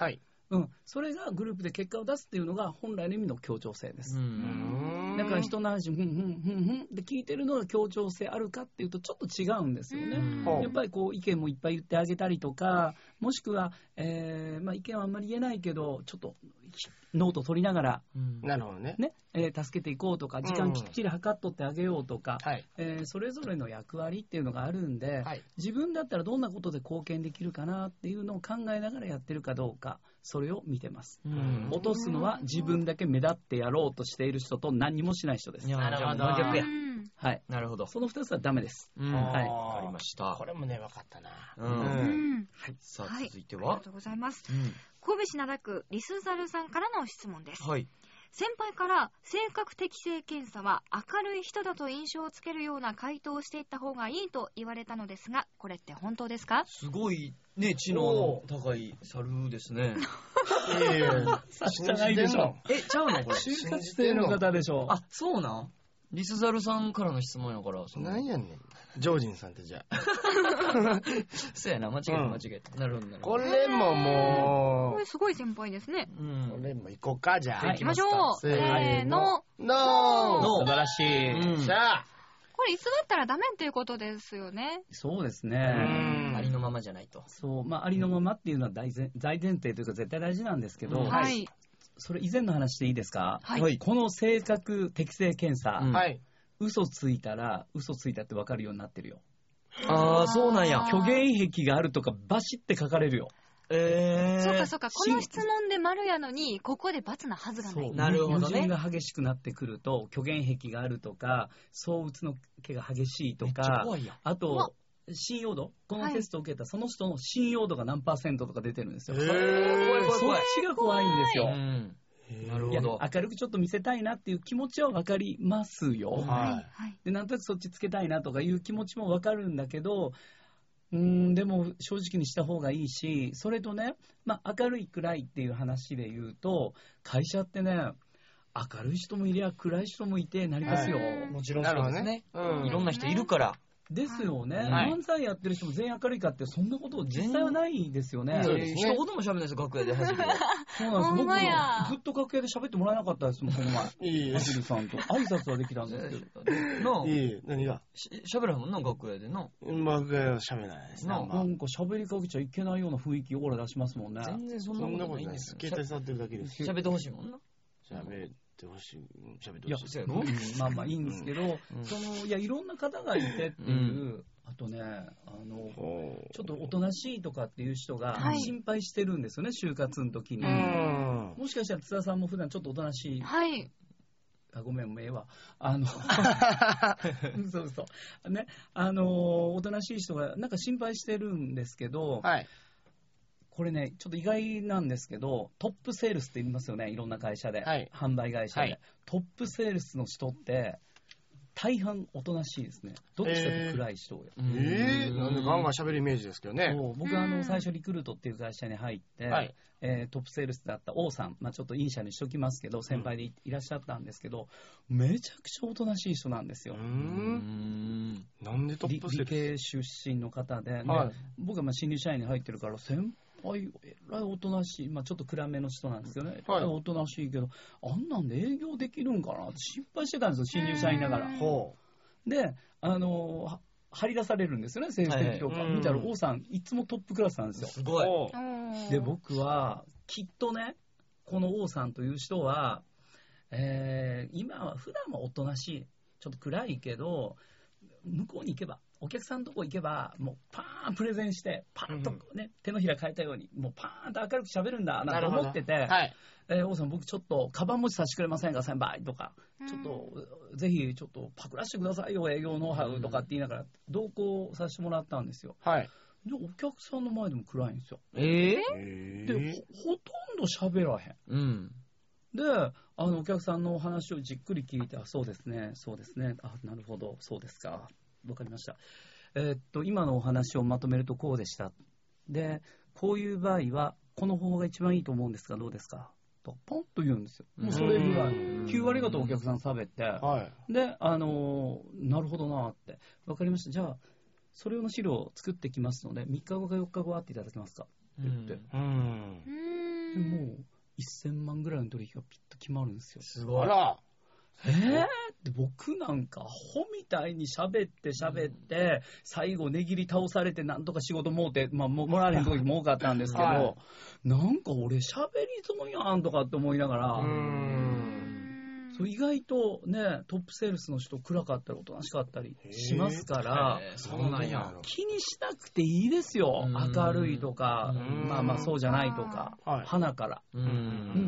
うん、それがグループで結果を出すっていうのが本来の意味の協調性です。だから人の話、ふんふんふんふんって聞いてるのが協調性あるかっていうとちょっと違うんですよね。やっぱりこう意見もいっぱい言ってあげたりとか、もしくは、えーまあ、意見はあんまり言えないけどちょっとノート取りながら、 なるほどね、 ねえー、助けていこうとか、時間きっちり計っとってあげようとか、はいえー、それぞれの役割っていうのがあるんで、はい、自分だったらどんなことで貢献できるかなっていうのを考えながらやってるかどうか、それを見てます。落とすのは自分だけ目立ってやろうとしている人と何もしない人です。 なるほど。 逆や。はい。 なるほど。 その二つはダメです。 はい。わかりました。 これもね、分かったな。 うん。 はい。さあ、続いては。 ありがとうございます。神戸市灘区リスザルさんからの質問です。 はい。 先輩から性格適性検査は明るい人だと印象をつけるような回答をしていった方がいいと言われたのですが、これって本当ですか？ すごいね、知能の高い猿ですね。 いやいや、 じゃないでしょ。 え、ちゃうのこれ。 就活生の方でしょ。 あ、そうなん？リスザルさんからの質問やから。 なんやねん。ジョージンさんってじゃあ。 そうやな、間違えた間違えた。なるほどなるほど。 これももう。 これすごい先輩ですね。 うん。これも行こうか、じゃあ。 行きましょう。せーの。 ノー。 素晴らしい。 じゃあ。 これ偽ったらダメっていうことですよね。 そうですね。 ありのままじゃないと。 そう、まあありのままっていうのは大前大前提というか絶対大事なんですけど。 はい。 それ以前の話でいいですか？ はい。 この性格適性検査。 はい。 嘘ついたら嘘ついたって分かるようになってるよ。 ああ、そうなんや。 虚言癖があるとかバシって書かれるよ。 えー、 そうかそうか、この質問で丸やのにここで×なはずがない。 なるほどね。 矛盾が激しくなってくると虚言癖があるとか相うつの気が激しいとか、あと信用度、このテストを受けたその人の信用度が何パーセントとか出てるんですよ。 怖い怖い怖い。 そっちが怖いんですよ。 うんなるほど。 明るくちょっと見せたいなっていう気持ちは分かりますよ。 はい、 でなんとなくそっちつけたいなとかいう気持ちも分かるんだけど、うーんでも正直にした方がいいし、それとね、まあ、明るい暗いっていう話で言うと、会社ってね、明るい人もいりゃ暗い人もいてなりますよ。はい、 もちろんそうですね。うん、いろんな人いるから。 ですよね、 はい、 漫才やってる人も全員明るいかってそんなこと実際はないですよね。 そうですね。一言も喋んないですよ、楽屋で初めて。 そうなんです。僕ずっと楽屋で喋ってもらえなかったですもん、この前。いいマジルさんと挨拶はできたんですけど。 なあ。 いい何が喋らんもんな、楽屋でな。 楽屋は喋らないですね。 なんか喋りかけちゃいけないような雰囲気オーラ出しますもんね。 全然そんなことないんですよ。 携帯触ってるだけです。 喋ってほしいもんな。 喋ってほしい。喋ってほしい。 いや、まあまあいいんですけど、そのいやいろんな方がいてっていう。あとね、あのちょっとおとなしいとかっていう人が心配してるんですよね、就活の時に。もしかしたら津田さんも普段ちょっとおとなしい。 はい。 あ、ごめん、もうええわ。あの、そうそう。ね、あの、おとなしい人がなんか心配してるんですけど、 はい、 これね、ちょっと意外なんですけど、トップセールスって言いますよね、いろんな会社で。はい、販売会社で、はい。トップセールスの人って、大半おとなしいですね。どっちかって暗い人を。 えー、えー、なんでガンガン喋るイメージですけどね。 僕はあの最初リクルートっていう会社に入って、はい、えー、トップセールスだった王さん、まあ、ちょっとイニシャルにしときますけど、先輩で い,、いらっしゃったんですけど、めちゃくちゃおとなしい人なんですよ。うーんなんでトップセールス？ 理系出身の方で、ね、はい、僕はまあ新入社員に入ってるから、先輩えらいおとなしい、まあ、ちょっと暗めの人なんですけどね、はい、おとなしいけど、あんなんで営業できるんかなって心配してたんですよ、新入社員ながら。ほうで、あのー、張り出されるんですよね、成績とか、はい、見たら王さんいつもトップクラスなんですよ。 すごい。 で僕はきっとね、この王さんという人は、えー、今は普段はおとなしい、ちょっと暗いけど、向こうに行けば、お客さんのとこ行けば、もうパーンプレゼンして、パーンとね、うん、手のひら変えたように、もうパーンと明るく喋るんだなんて思ってて、はい、えー、王さん、僕ちょっと、カバン持ちさせてくれませんか、先輩とか、ちょっと、ぜひちょっとパクらせてくださいよ、営業ノウハウとかって言いながら、同行させてもらったんですよ。はい。で、お客さんの前でも暗いんですよ。 えー、 で、ほ、ほとんど喋らへん。うん。で、あの、お客さんのお話をじっくり聞いて、あ、そうですね、そうですね、あ、なるほど、そうですか。わかりました。えー、っと、今のお話をまとめるとこうでした。で、こういう場合は、この方法が一番いいと思うんですが、どうですかと、ポンと言うんですよ。もうそれぐらい。きゅうわりがとお客さん喋って、はい、で、あのー、なるほどなって。わかりました。じゃあ、それ用の資料を作ってきますので、みっかごかよっかごはっていただけますかって言って。うんでもうせんまんぐらいの取引がピッと決まるんですよ。 すごい。 あらえー、で僕なんかアホみたいに喋って喋って、うん、最後値切り倒されてなんとか仕事もうて、まあ、もらわれん時も多かったんですけど、はい、なんか俺喋りそうやんとかって思いながら、うーんそう意外とねトップセールスの人暗かったりおとなしかったりしますから、 そうなんや。 気にしなくていいですよ。明るいとか、まあまあそうじゃないとか、花から。うん。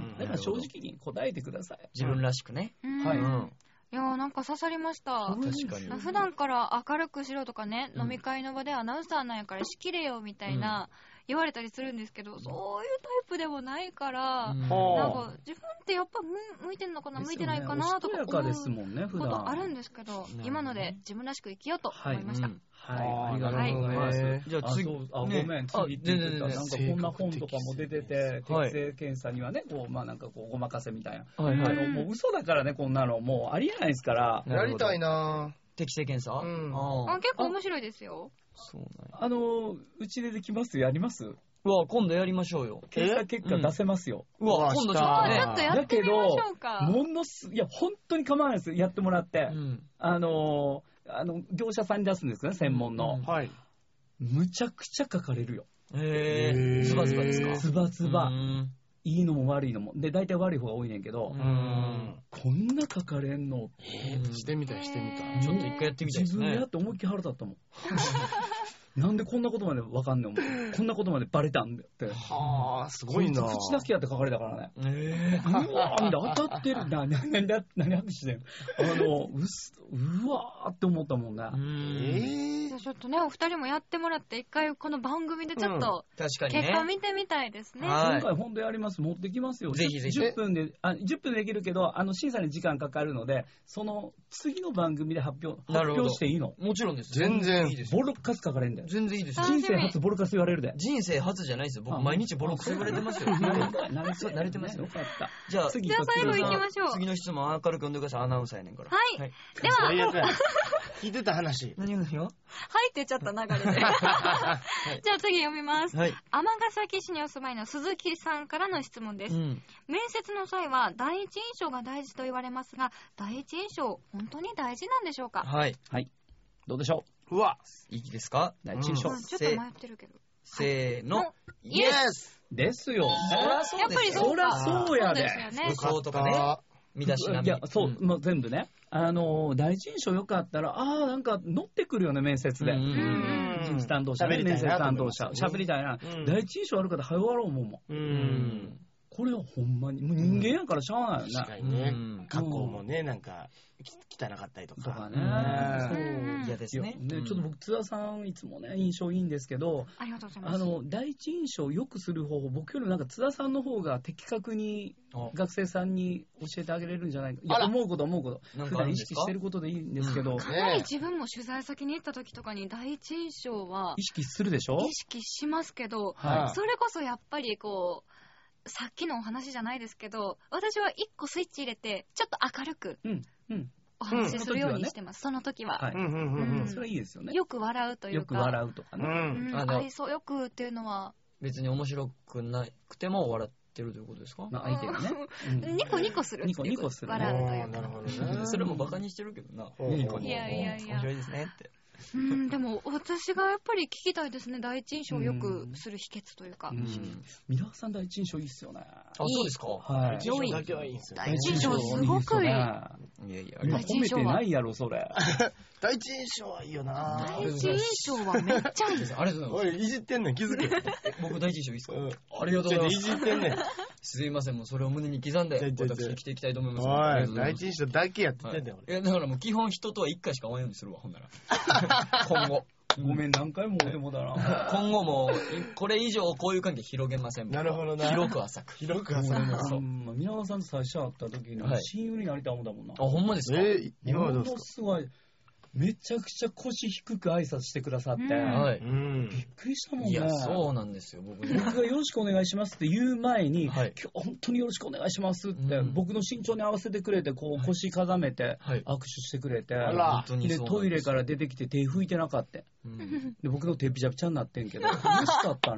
だから正直に答えてください。 自分らしくね。 はい。 いやーなんか刺さりました。 確かに。 普段から明るくしろとかね、飲み会の場でアナウンサーなんやからしきれよみたいな、言われたりするんですけど、そういうタイプでもないから、うん、なんか自分ってやっぱ向いてんのかな、向いてないかなとか思うことあるんですけど、今ので自分らしく生きようと思いました。 はい、ありがとうございます。じゃあ次、あ、ごめん、次って言ったら、なんかこんな本とかも出てて、適正検査にはね、こう、まあなんかこう、ごまかせみたいな。あの、もう嘘だからね、こんなの、もうありえないですから。 やりたいな適正検査うん。あ、結構面白いですよ。 そうなんや。あの、うちでできますやりますうわ、今度やりましょうよ。 検査結果出せますよ。 うわ、今度ちょっとね。 ちょっとやってみましょうか。 ものす、いや、本当に構わないです。やってもらって。あの、あの、業者さんに出すんですね、専門の。はい。むちゃくちゃ書かれるよ。 へぇー。ズバズバですか？ ズバズバ。いいのも悪いのも。で、大体悪い方が多いねんけど、うんこんな書かれんの。 えー、してみたい、してみたい。 ちょっと一回やってみたいですね。 自分でやって思いっきり腹立ったもん。なんでこんなことまでわかんねん、こんなことまでバレたんだって。 はあ、すごいな。 口だけやって書かれたからね。 えー、うわー、当たってる。な、な、な、な、何拍手してんの。あの、うす、うわーって思ったもんね。 えー、ちょっとね、お二人もやってもらって、一回この番組でちょっと、結果見てみたいですね。 今回本当やります。持ってきますよ。 ぜひぜひ。 じゅっぷんで、あ、じゅっぷんでできるけど、あの、審査に時間かかるので、その、次の番組で発表、発表していいの？ もちろんです。 全然。 ボロッカス書かれんだよ。 全然いいです。 人生初ボロカス言われるで。 人生初じゃないですよ。僕毎日ボロカス言われてますよ。慣れてますよ。 よかった。 じゃあ次、じゃあ最後行きましょう。 次の質問明るく読んでください。アナウンサーやねんから。 はい。では、 聞いてた話。 何をよ。 はいって言っちゃった流れで。じゃあ次読みます。尼崎市にお住まいの鈴木さんからの質問です。面接の際は第一印象が大事と言われますが、第一印象本当に大事なんでしょうか？ はい。はい。どうでしょう？うわ、いいですか？ 第一印象。 ちょっと迷ってるけど。 せーの。 イエスですよ。 そらそうやっぱりそらそうやで。 そうとかね。身だしなみ。 いや、そう、もう全部ね。あの、第一印象良かったら、ああ、なんか乗ってくるよね、面接で。人事担当者、面接担当者。喋りたいな。第一印象ある方、早わろう思うもん。これはほんまに、もう人間やからしゃあないよね。 確かにね。過去もね、なんか、汚かったりとか。 とかね。 そう。嫌ですね。 ちょっと僕、津田さん、いつもね、印象いいんですけど、 ありがとうございます。 あの、第一印象を良くする方法、僕よりなんか津田さんの方が的確に学生さんに教えてあげれるんじゃないか。いや、思うこと思うこと。普段意識してることでいいんですけど。 かなり自分も取材先に行った時とかに第一印象は、 意識するでしょ？ 意識しますけど、それこそやっぱりこう、さっきのお話じゃないですけど、私は一個スイッチ入れて、ちょっと明るく、お話しするようにしてます、その時は。 それはいいですよね。 よく笑うというか。 よく笑うとかね。 愛想よくっていうのは。 別に面白くなくても笑ってるということですか？ 相手がね。 ニコニコする。 ニコニコする。 笑うというか。 なるほどね。 それもバカにしてるけどな。ニコニコ。 いやいやいや。 面白いですねって。 うん、でも私がやっぱり聞きたいですね。第一印象をよくする秘訣というか。 皆さん第一印象いいっすよね。 あ、そうですか。 はい。 第一印象だけはいいんですよ。 第一印象すごくいい。いやいや、今褒めてないやろそれ。 第一印象はいいよな。 第一印象はめっちゃいいです。 ありがとうございます。 おい、いじってんねん、気づけ。 僕第一印象いいっすか？ありがとうございます。 いじってんねん。 すいません、もうそれを胸に刻んで、私生きていきたいと思います。 おい、第一印象だけやっててんだよ、 俺。いや、だからもう基本人とは一回しか会わんようにするわ、ほんなら。今後。 ごめん、何回もでもだな。 今後も、これ以上こういう関係広げません。 なるほどな。 広く浅く。 広く浅く。 そう。皆川さんと最初会った時に、親友になりたい思ったもんな。 あ、ほんまですか？ え、今はどうですか？ すごい。めちゃくちゃ腰低く挨拶してくださって、 はい、 びっくりしたもんね。 いや、そうなんですよ。僕僕がよろしくお願いしますって言う前に、はい、今日本当によろしくお願いしますって、うん、僕の身長に合わせてくれて、こう腰かがめて握手してくれて、はい、でトイレから出てきて手拭いてなかった。うん、で僕の手びちゃびちゃになってんけど、嬉しかったね。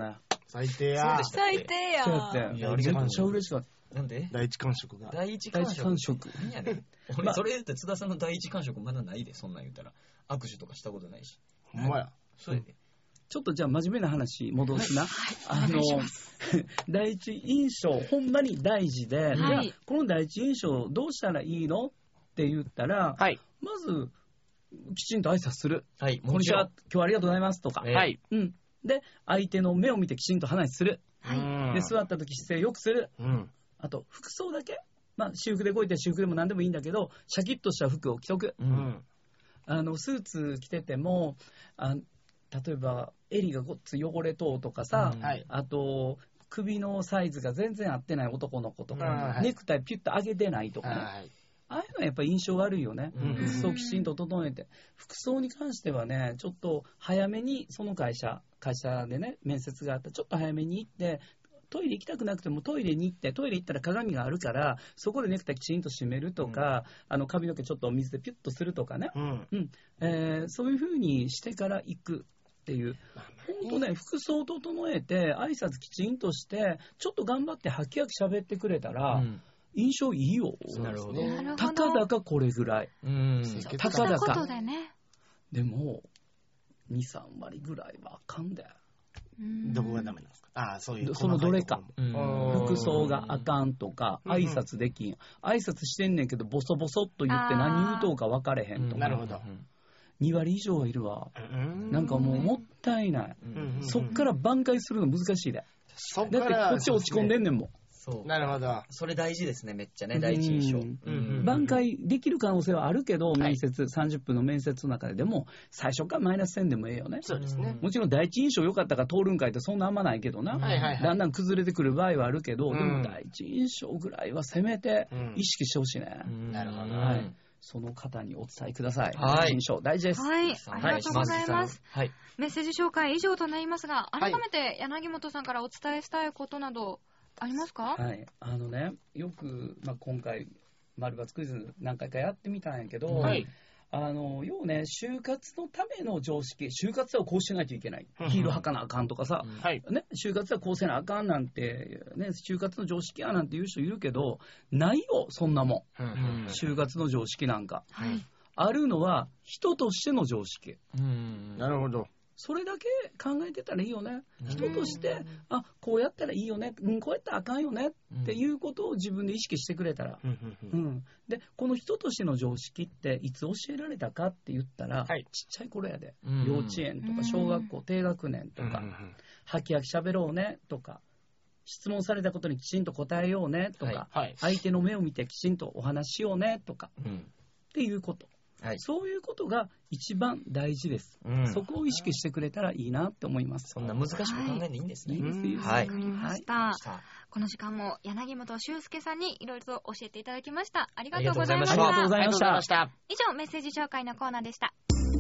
最低や。 最低や。 そうやって。いや、めっちゃ嬉しかった。 なんで第一感触が。 第一感触。 何やねん。俺、それ言って津田さんの第一感触まだないで、そんなん言ったら。握手とかしたことないし。 ほんまや。 そうやで。 ちょっとじゃあ真面目な話戻すな。あの、第一印象、ほんまに大事で、じゃあこの第一印象どうしたらいいのって言ったら、まず、きちんと挨拶する。 はい。 こんにちは、今日はありがとうございますとか。 はい。 うん。で、相手の目を見てきちんと話する。はい。で、座った時姿勢良くする。うん。あと、服装だけ。まあ、私服で動いて私服でも何でもいいんだけど、シャキッとした服を着とく。うん。あの、スーツ着てても、あ例えば、襟がごっつ汚れとうとかさ、うん、あと、首のサイズが全然合ってない男の子とか、はい、ネクタイピュッと上げてないとかね。はい、ああいうのはやっぱり印象悪いよね。服装きちんと整えて。服装に関してはね、ちょっと早めにその会社、会社でね、面接があったらちょっと早めに行って、トイレ行きたくなくてもトイレに行って、トイレ行ったら鏡があるから、そこでネクタイきちんと締めるとか、うん、あの髪の毛ちょっと水でピュッとするとかね。うんうんえー、そういう風にしてから行く。っていう本当ね、服装整えて挨拶きちんとしてちょっと頑張ってはきはき喋ってくれたら、うん、印象いいよ。 なるほど。 たかだかこれぐらい。うん。たかだか。 ね、 でもに、さん割ぐらいはあかんだよ。 どこがダメなんですか。ああ、そういう。 そのどれか。服装があかんとか、挨拶できん。挨拶してんねんけどボソボソっと言って何言うとうか分かれへんとか。 なるほど。 に割以上はいるわ。なんかもうもったいない。そっから挽回するの難しいで。だってこっち落ち込んでんねんもん。 そう。 なるほど。 それ大事ですね、めっちゃね、第一印象。 挽回できる可能性はあるけど、面接、さんじゅっぷんの面接の中ででも、最初からマイナスせんでもええよね。 そうですね。 もちろん第一印象良かったから通るんかいってそんなあんまないけどな。だんだん崩れてくる場合はあるけど、でも第一印象ぐらいはせめて意識してほしいね。 なるほど。 はい。その方にお伝えください。 はい。 印象大事です。 はい。ありがとうございます。はい。メッセージ紹介以上となりますが、改めて柳本さんからお伝えしたいことなどありますか？ はい。あのね、よく、まあ、今回、丸抜クイズ何回かやってみたんやけど、はい。あの、要ね、就活のための常識、就活はこうしないといけない。ヒール履かなあかんとかさ、うんはい、ね、就活はこうせなあかんなんて、ね、就活の常識やなんて言う人いるけど、ないよ、そんなもん。うん、就活の常識なんか。はい、あるのは、人としての常識。 うん、なるほど。 それだけ考えてたらいいよね。人として、あ、こうやったらいいよね、うん、こうやったらあかんよねっていうことを自分で意識してくれたら。うんうん、で、この人としての常識っていつ教えられたかって言ったら、はい、ちっちゃい頃やで。幼稚園とか小学校低学年とか、はきはき喋ろうねとか、質問されたことにきちんと答えようねとか、はいはい、相手の目を見てきちんとお話ししようねとか、うん、っていうこと。はい、そういうことが一番大事です、うん、そこを意識してくれたらいいなって思います。 そんな難しく考えていいんですね。 はい、いいですよ。 はい。わかりました。はい、この時間も柳本修介さんにいろいろと教えていただきました。ありがとうございました。 ありがとうございました。 以上、メッセージ紹介のコーナーでした。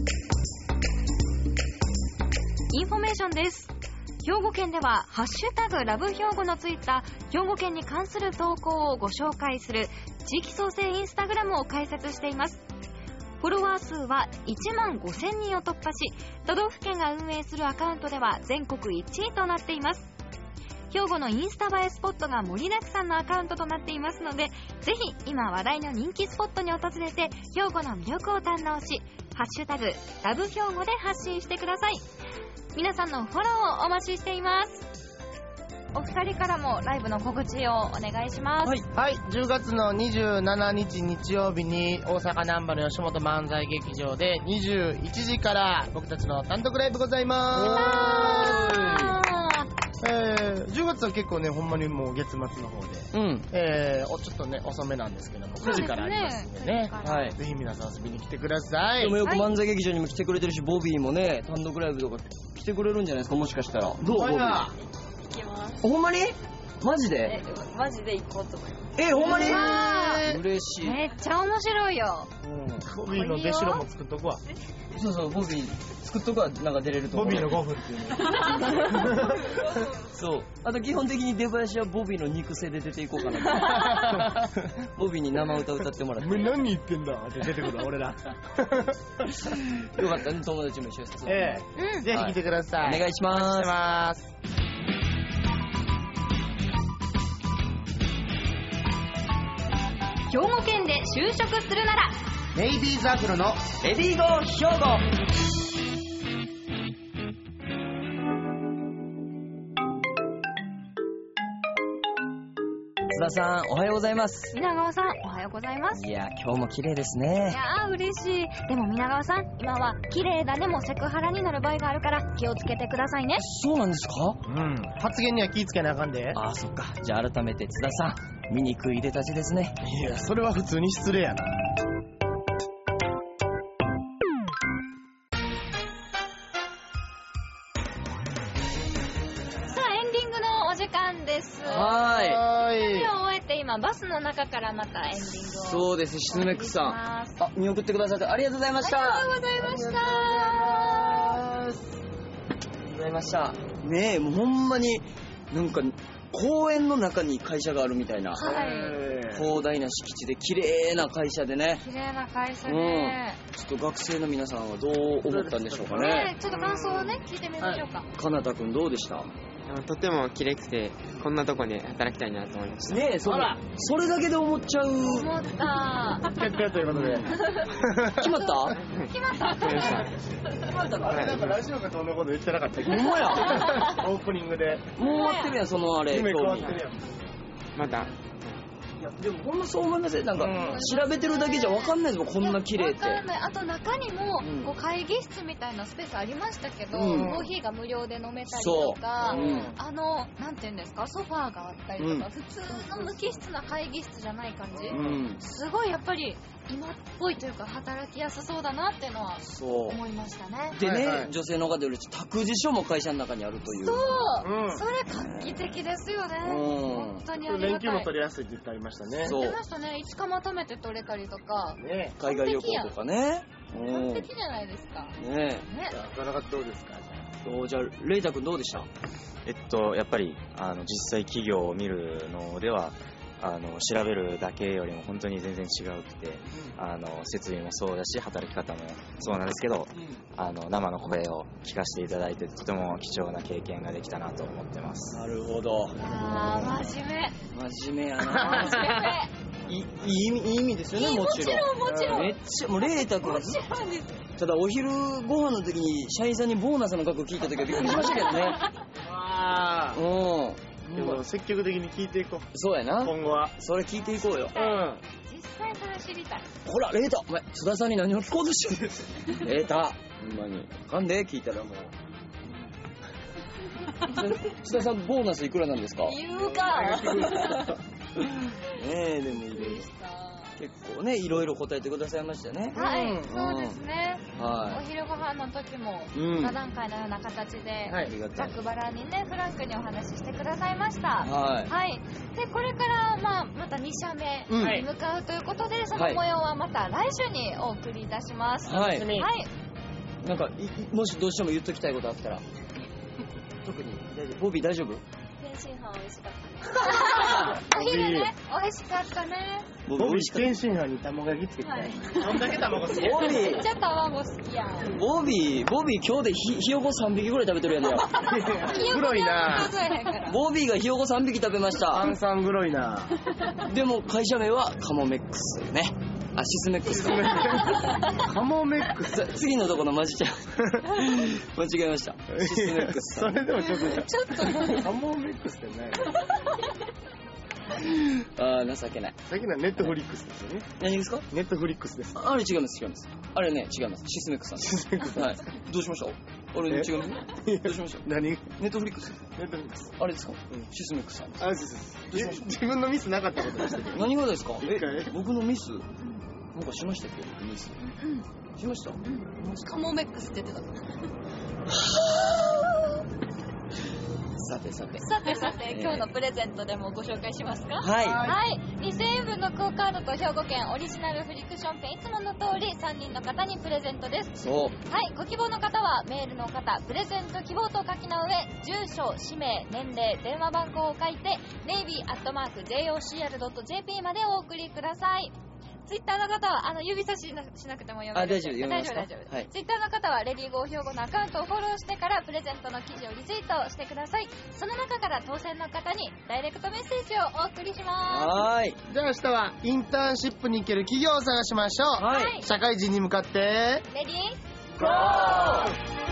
インフォメーションです。兵庫県ではハッシュタグラブ兵庫のついた兵庫県に関する投稿をご紹介する地域創生インスタグラムを開設しています。フォロワー数はいちまんごせんにんを突破し、都道府県が運営するアカウントでは全国いちいとなっています。兵庫のインスタ映えスポットが盛りだくさんのアカウントとなっていますので、ぜひ今話題の人気スポットに訪れて兵庫の魅力を堪能し、ハッシュタグラブ兵庫で発信してください。皆さんのフォローをお待ちしています。お二人からもライブの告知をお願いします。 はい、はい、じゅうがつのにじゅうしちにち日曜日に大阪難波の吉本漫才劇場でにじゅういちじから僕たちの単独ライブございます。えー、じゅうがつは結構ね、ほんまにもう月末の方で、うん、えー、ちょっとね遅めなんですけどもくじからありますんでね、はい、ぜひ皆さん遊びに来てください。 でもよく漫才劇場にも来てくれてるし、ボビーもね単独ライブとか来てくれるんじゃないですか、もしかしたら。どう？ボビーほんまに？マジで？ マジで行こうと思います。 え、ほんまに？ 嬉しい。めっちゃ面白いよ。 うん、ボビーの出代も作っとくわ。 そうそう、ボビー作っとくわ、なんか出れると思う。 ボビーのごふんっていうそう。あと基本的に出囃子はボビーの肉声で出ていこうかな。ボビーに生歌歌ってもらって。 お前何言ってんだって出てくる俺ら。よかったね、友達も一緒に。 ええ、うん、ぜひ来てください。 はい、お願いします。 お願いします。 兵庫県で就職するならネイビーズアフロのレディーゴー兵庫。津田さん、おはようございます。 皆川さん、おはようございます。 いや、今日も綺麗ですね。 いやー、嬉しい。でも皆川さん、今は綺麗だねもセクハラになる場合があるから気をつけてくださいね。 そうなんですか？ うん。発言には気ぃつけなあかんで。 ああ、そっか。じゃあ改めて津田さん、醜いいでたちですね。 いや、それは普通に失礼やな。 時間です。 はーい。旅を終えて今バスの中からまたエンディングを。 そうです。シスメックさん。あ、見送ってくださってありがとうございました。 ありがとうございました。 ありがとうございました。ねえ、もうほんまになんか公園の中に会社があるみたいな。 はい。 広大な敷地で綺麗な会社でね。 綺麗な会社で、 うん。ちょっと学生の皆さんはどう思ったんでしょうかね。 ね、ちょっと感想をね聞いてみましょうか。 かなたくんどうでした？ とても綺麗くてこんなとこで働きたいなと思いました。 ねえ、そらそれだけで思っちゃう。 思った。 結果ということで決まった？ 決まった。 決まったか。 なんかラジオがそんなこと言ってなかったっけ？ ほんまや。 オープニングで。 もう終わってるやん、そのあれ。 夢変わってるやん。 また。 いや、でもほんまそう思いますよ。なんか、うん、調べてるだけじゃ分かんないですもん、こんな綺麗って。 分かんない。あと中にも、うん、こう会議室みたいなスペースありましたけど、うん、コーヒーが無料で飲めたりとか、うん、あの、なんていうんですか、ソファーがあったりとか、うん、普通の無機質な会議室じゃない感じ、うん、すごいやっぱり今っぽいというか働きやすそうだなっていうのは思いましたね。 でね、 はいはい、 女性の方より託児所も会社の中にあるという。 そう、うん、それ画期的ですよね。うん、本当にありがたい。 連休も取りやすいって言ってありましたね。 そう。言ってましたね。いちかま貯めて取れたりとか。 ね、海外旅行とかね。 完璧じゃないですか。 ね。 ね。 なかなかどうですか？ じゃあレイタ君どうでした？ えっとやっぱりあの実際企業を見るのでは。あの調べるだけよりも本当に全然違うくて、うん、あの設備もそうだし働き方もそうなんですけど、うん、あの生の声を聞かせていただいてとても貴重な経験ができたなと思ってます。 なるほど。 あー、真面目真面目やな。 真面目。 いい意味いい意味ですよね。もちろんもちろんもちろん。 めっちゃもうレイタ君はずっとただお昼ご飯の時に社員さんにボーナスの額聞いた時はびっくりしましたけどね。 ああ。 うん。 でも積極的に聞いていこう。 そうやな。 今後はそれ聞いていこうよ。 うん。実際から知りたい。 ほらレータ、お前津田さんに何を聞こうとしてる。レータ、ほんまに。かんで聞いたらもう。津田さんボーナスいくらなんですか？ 言うか。 ねえ、でもいいです結構ね、いろいろ答えてくださいましたね。 はい、うん、そうですね。 はい。 お昼ご飯の時も、座談会のような形で、はい、ざっくばらんにね、フランクにお話ししてくださいました。 はい。 はい。で、これから、まあ、またに社目に向かうということで、うん、その模様はまた来週にお送りいたします。 はい。 はい。 なんか、もしどうしても言っときたいことあったら、特に、ボビー大丈夫？ 天津飯美味しかった。お昼ね、美味しかったね。 ボビー天津飯に卵焼きつけてない。どんだけ卵好きや。 ボビーめっちゃ卵好きやん。 ボビー、ボビー今日でひひよこさんびきぐらい食べてるやんだよ。 黒いな。 ボビーがひよこさんびき食べました。 炭酸黒いな。 でも会社名はカモメックスね。あ、シスメックス。 カモメックス。 次のところマジちゃう。間違えました。シスメックス。 それでもちょっと。 ちょっと。 カモメックスってない。 ああ、情けない。 情けない。ネットフリックスですよね。 何ですか？ ネットフリックスです。 あれ違います、違います。あれね、違います。シスメックスさんです。シスメックス。はい。どうしました？あれ違います。どうしました？ 何？ ネットフリックス。 ネットフリックス。 あれですか？うん。シスメックスさんです。 あ、そうです。どうしました？自分のミスなかったことでしたけど。 何がですか？え、僕のミス？なんかしましたっけ？ミス。しました？ カモメックスって言ってた。 さてさてさてさて、今日のプレゼントでもご紹介しますか？ はい、 はい、にせんえんぶんのクオカードと兵庫県オリジナルフリクションペン、いつもの通りさんにんの方にプレゼントです。 そう。 はい、ご希望の方はメールの方、プレゼント希望と書きの上、住所、氏名、年齢、電話番号を書いてネイビーアットマーク ジェイオーシーアールドットジェーピー までお送りください。 ツイッターの方はあの指差しなしなくても読める。 あ、大丈夫、読めますか？ 大丈夫大丈夫、 はい。 ツイッターの方はレディーゴー兵庫のアカウントをフォローしてからプレゼントの記事をリツイートしてください。その中から当選の方にダイレクトメッセージをお送りします。 はーい。じゃあ明日はインターンシップに行ける企業を探しましょう。 はい。 社会人に向かってレディーゴー。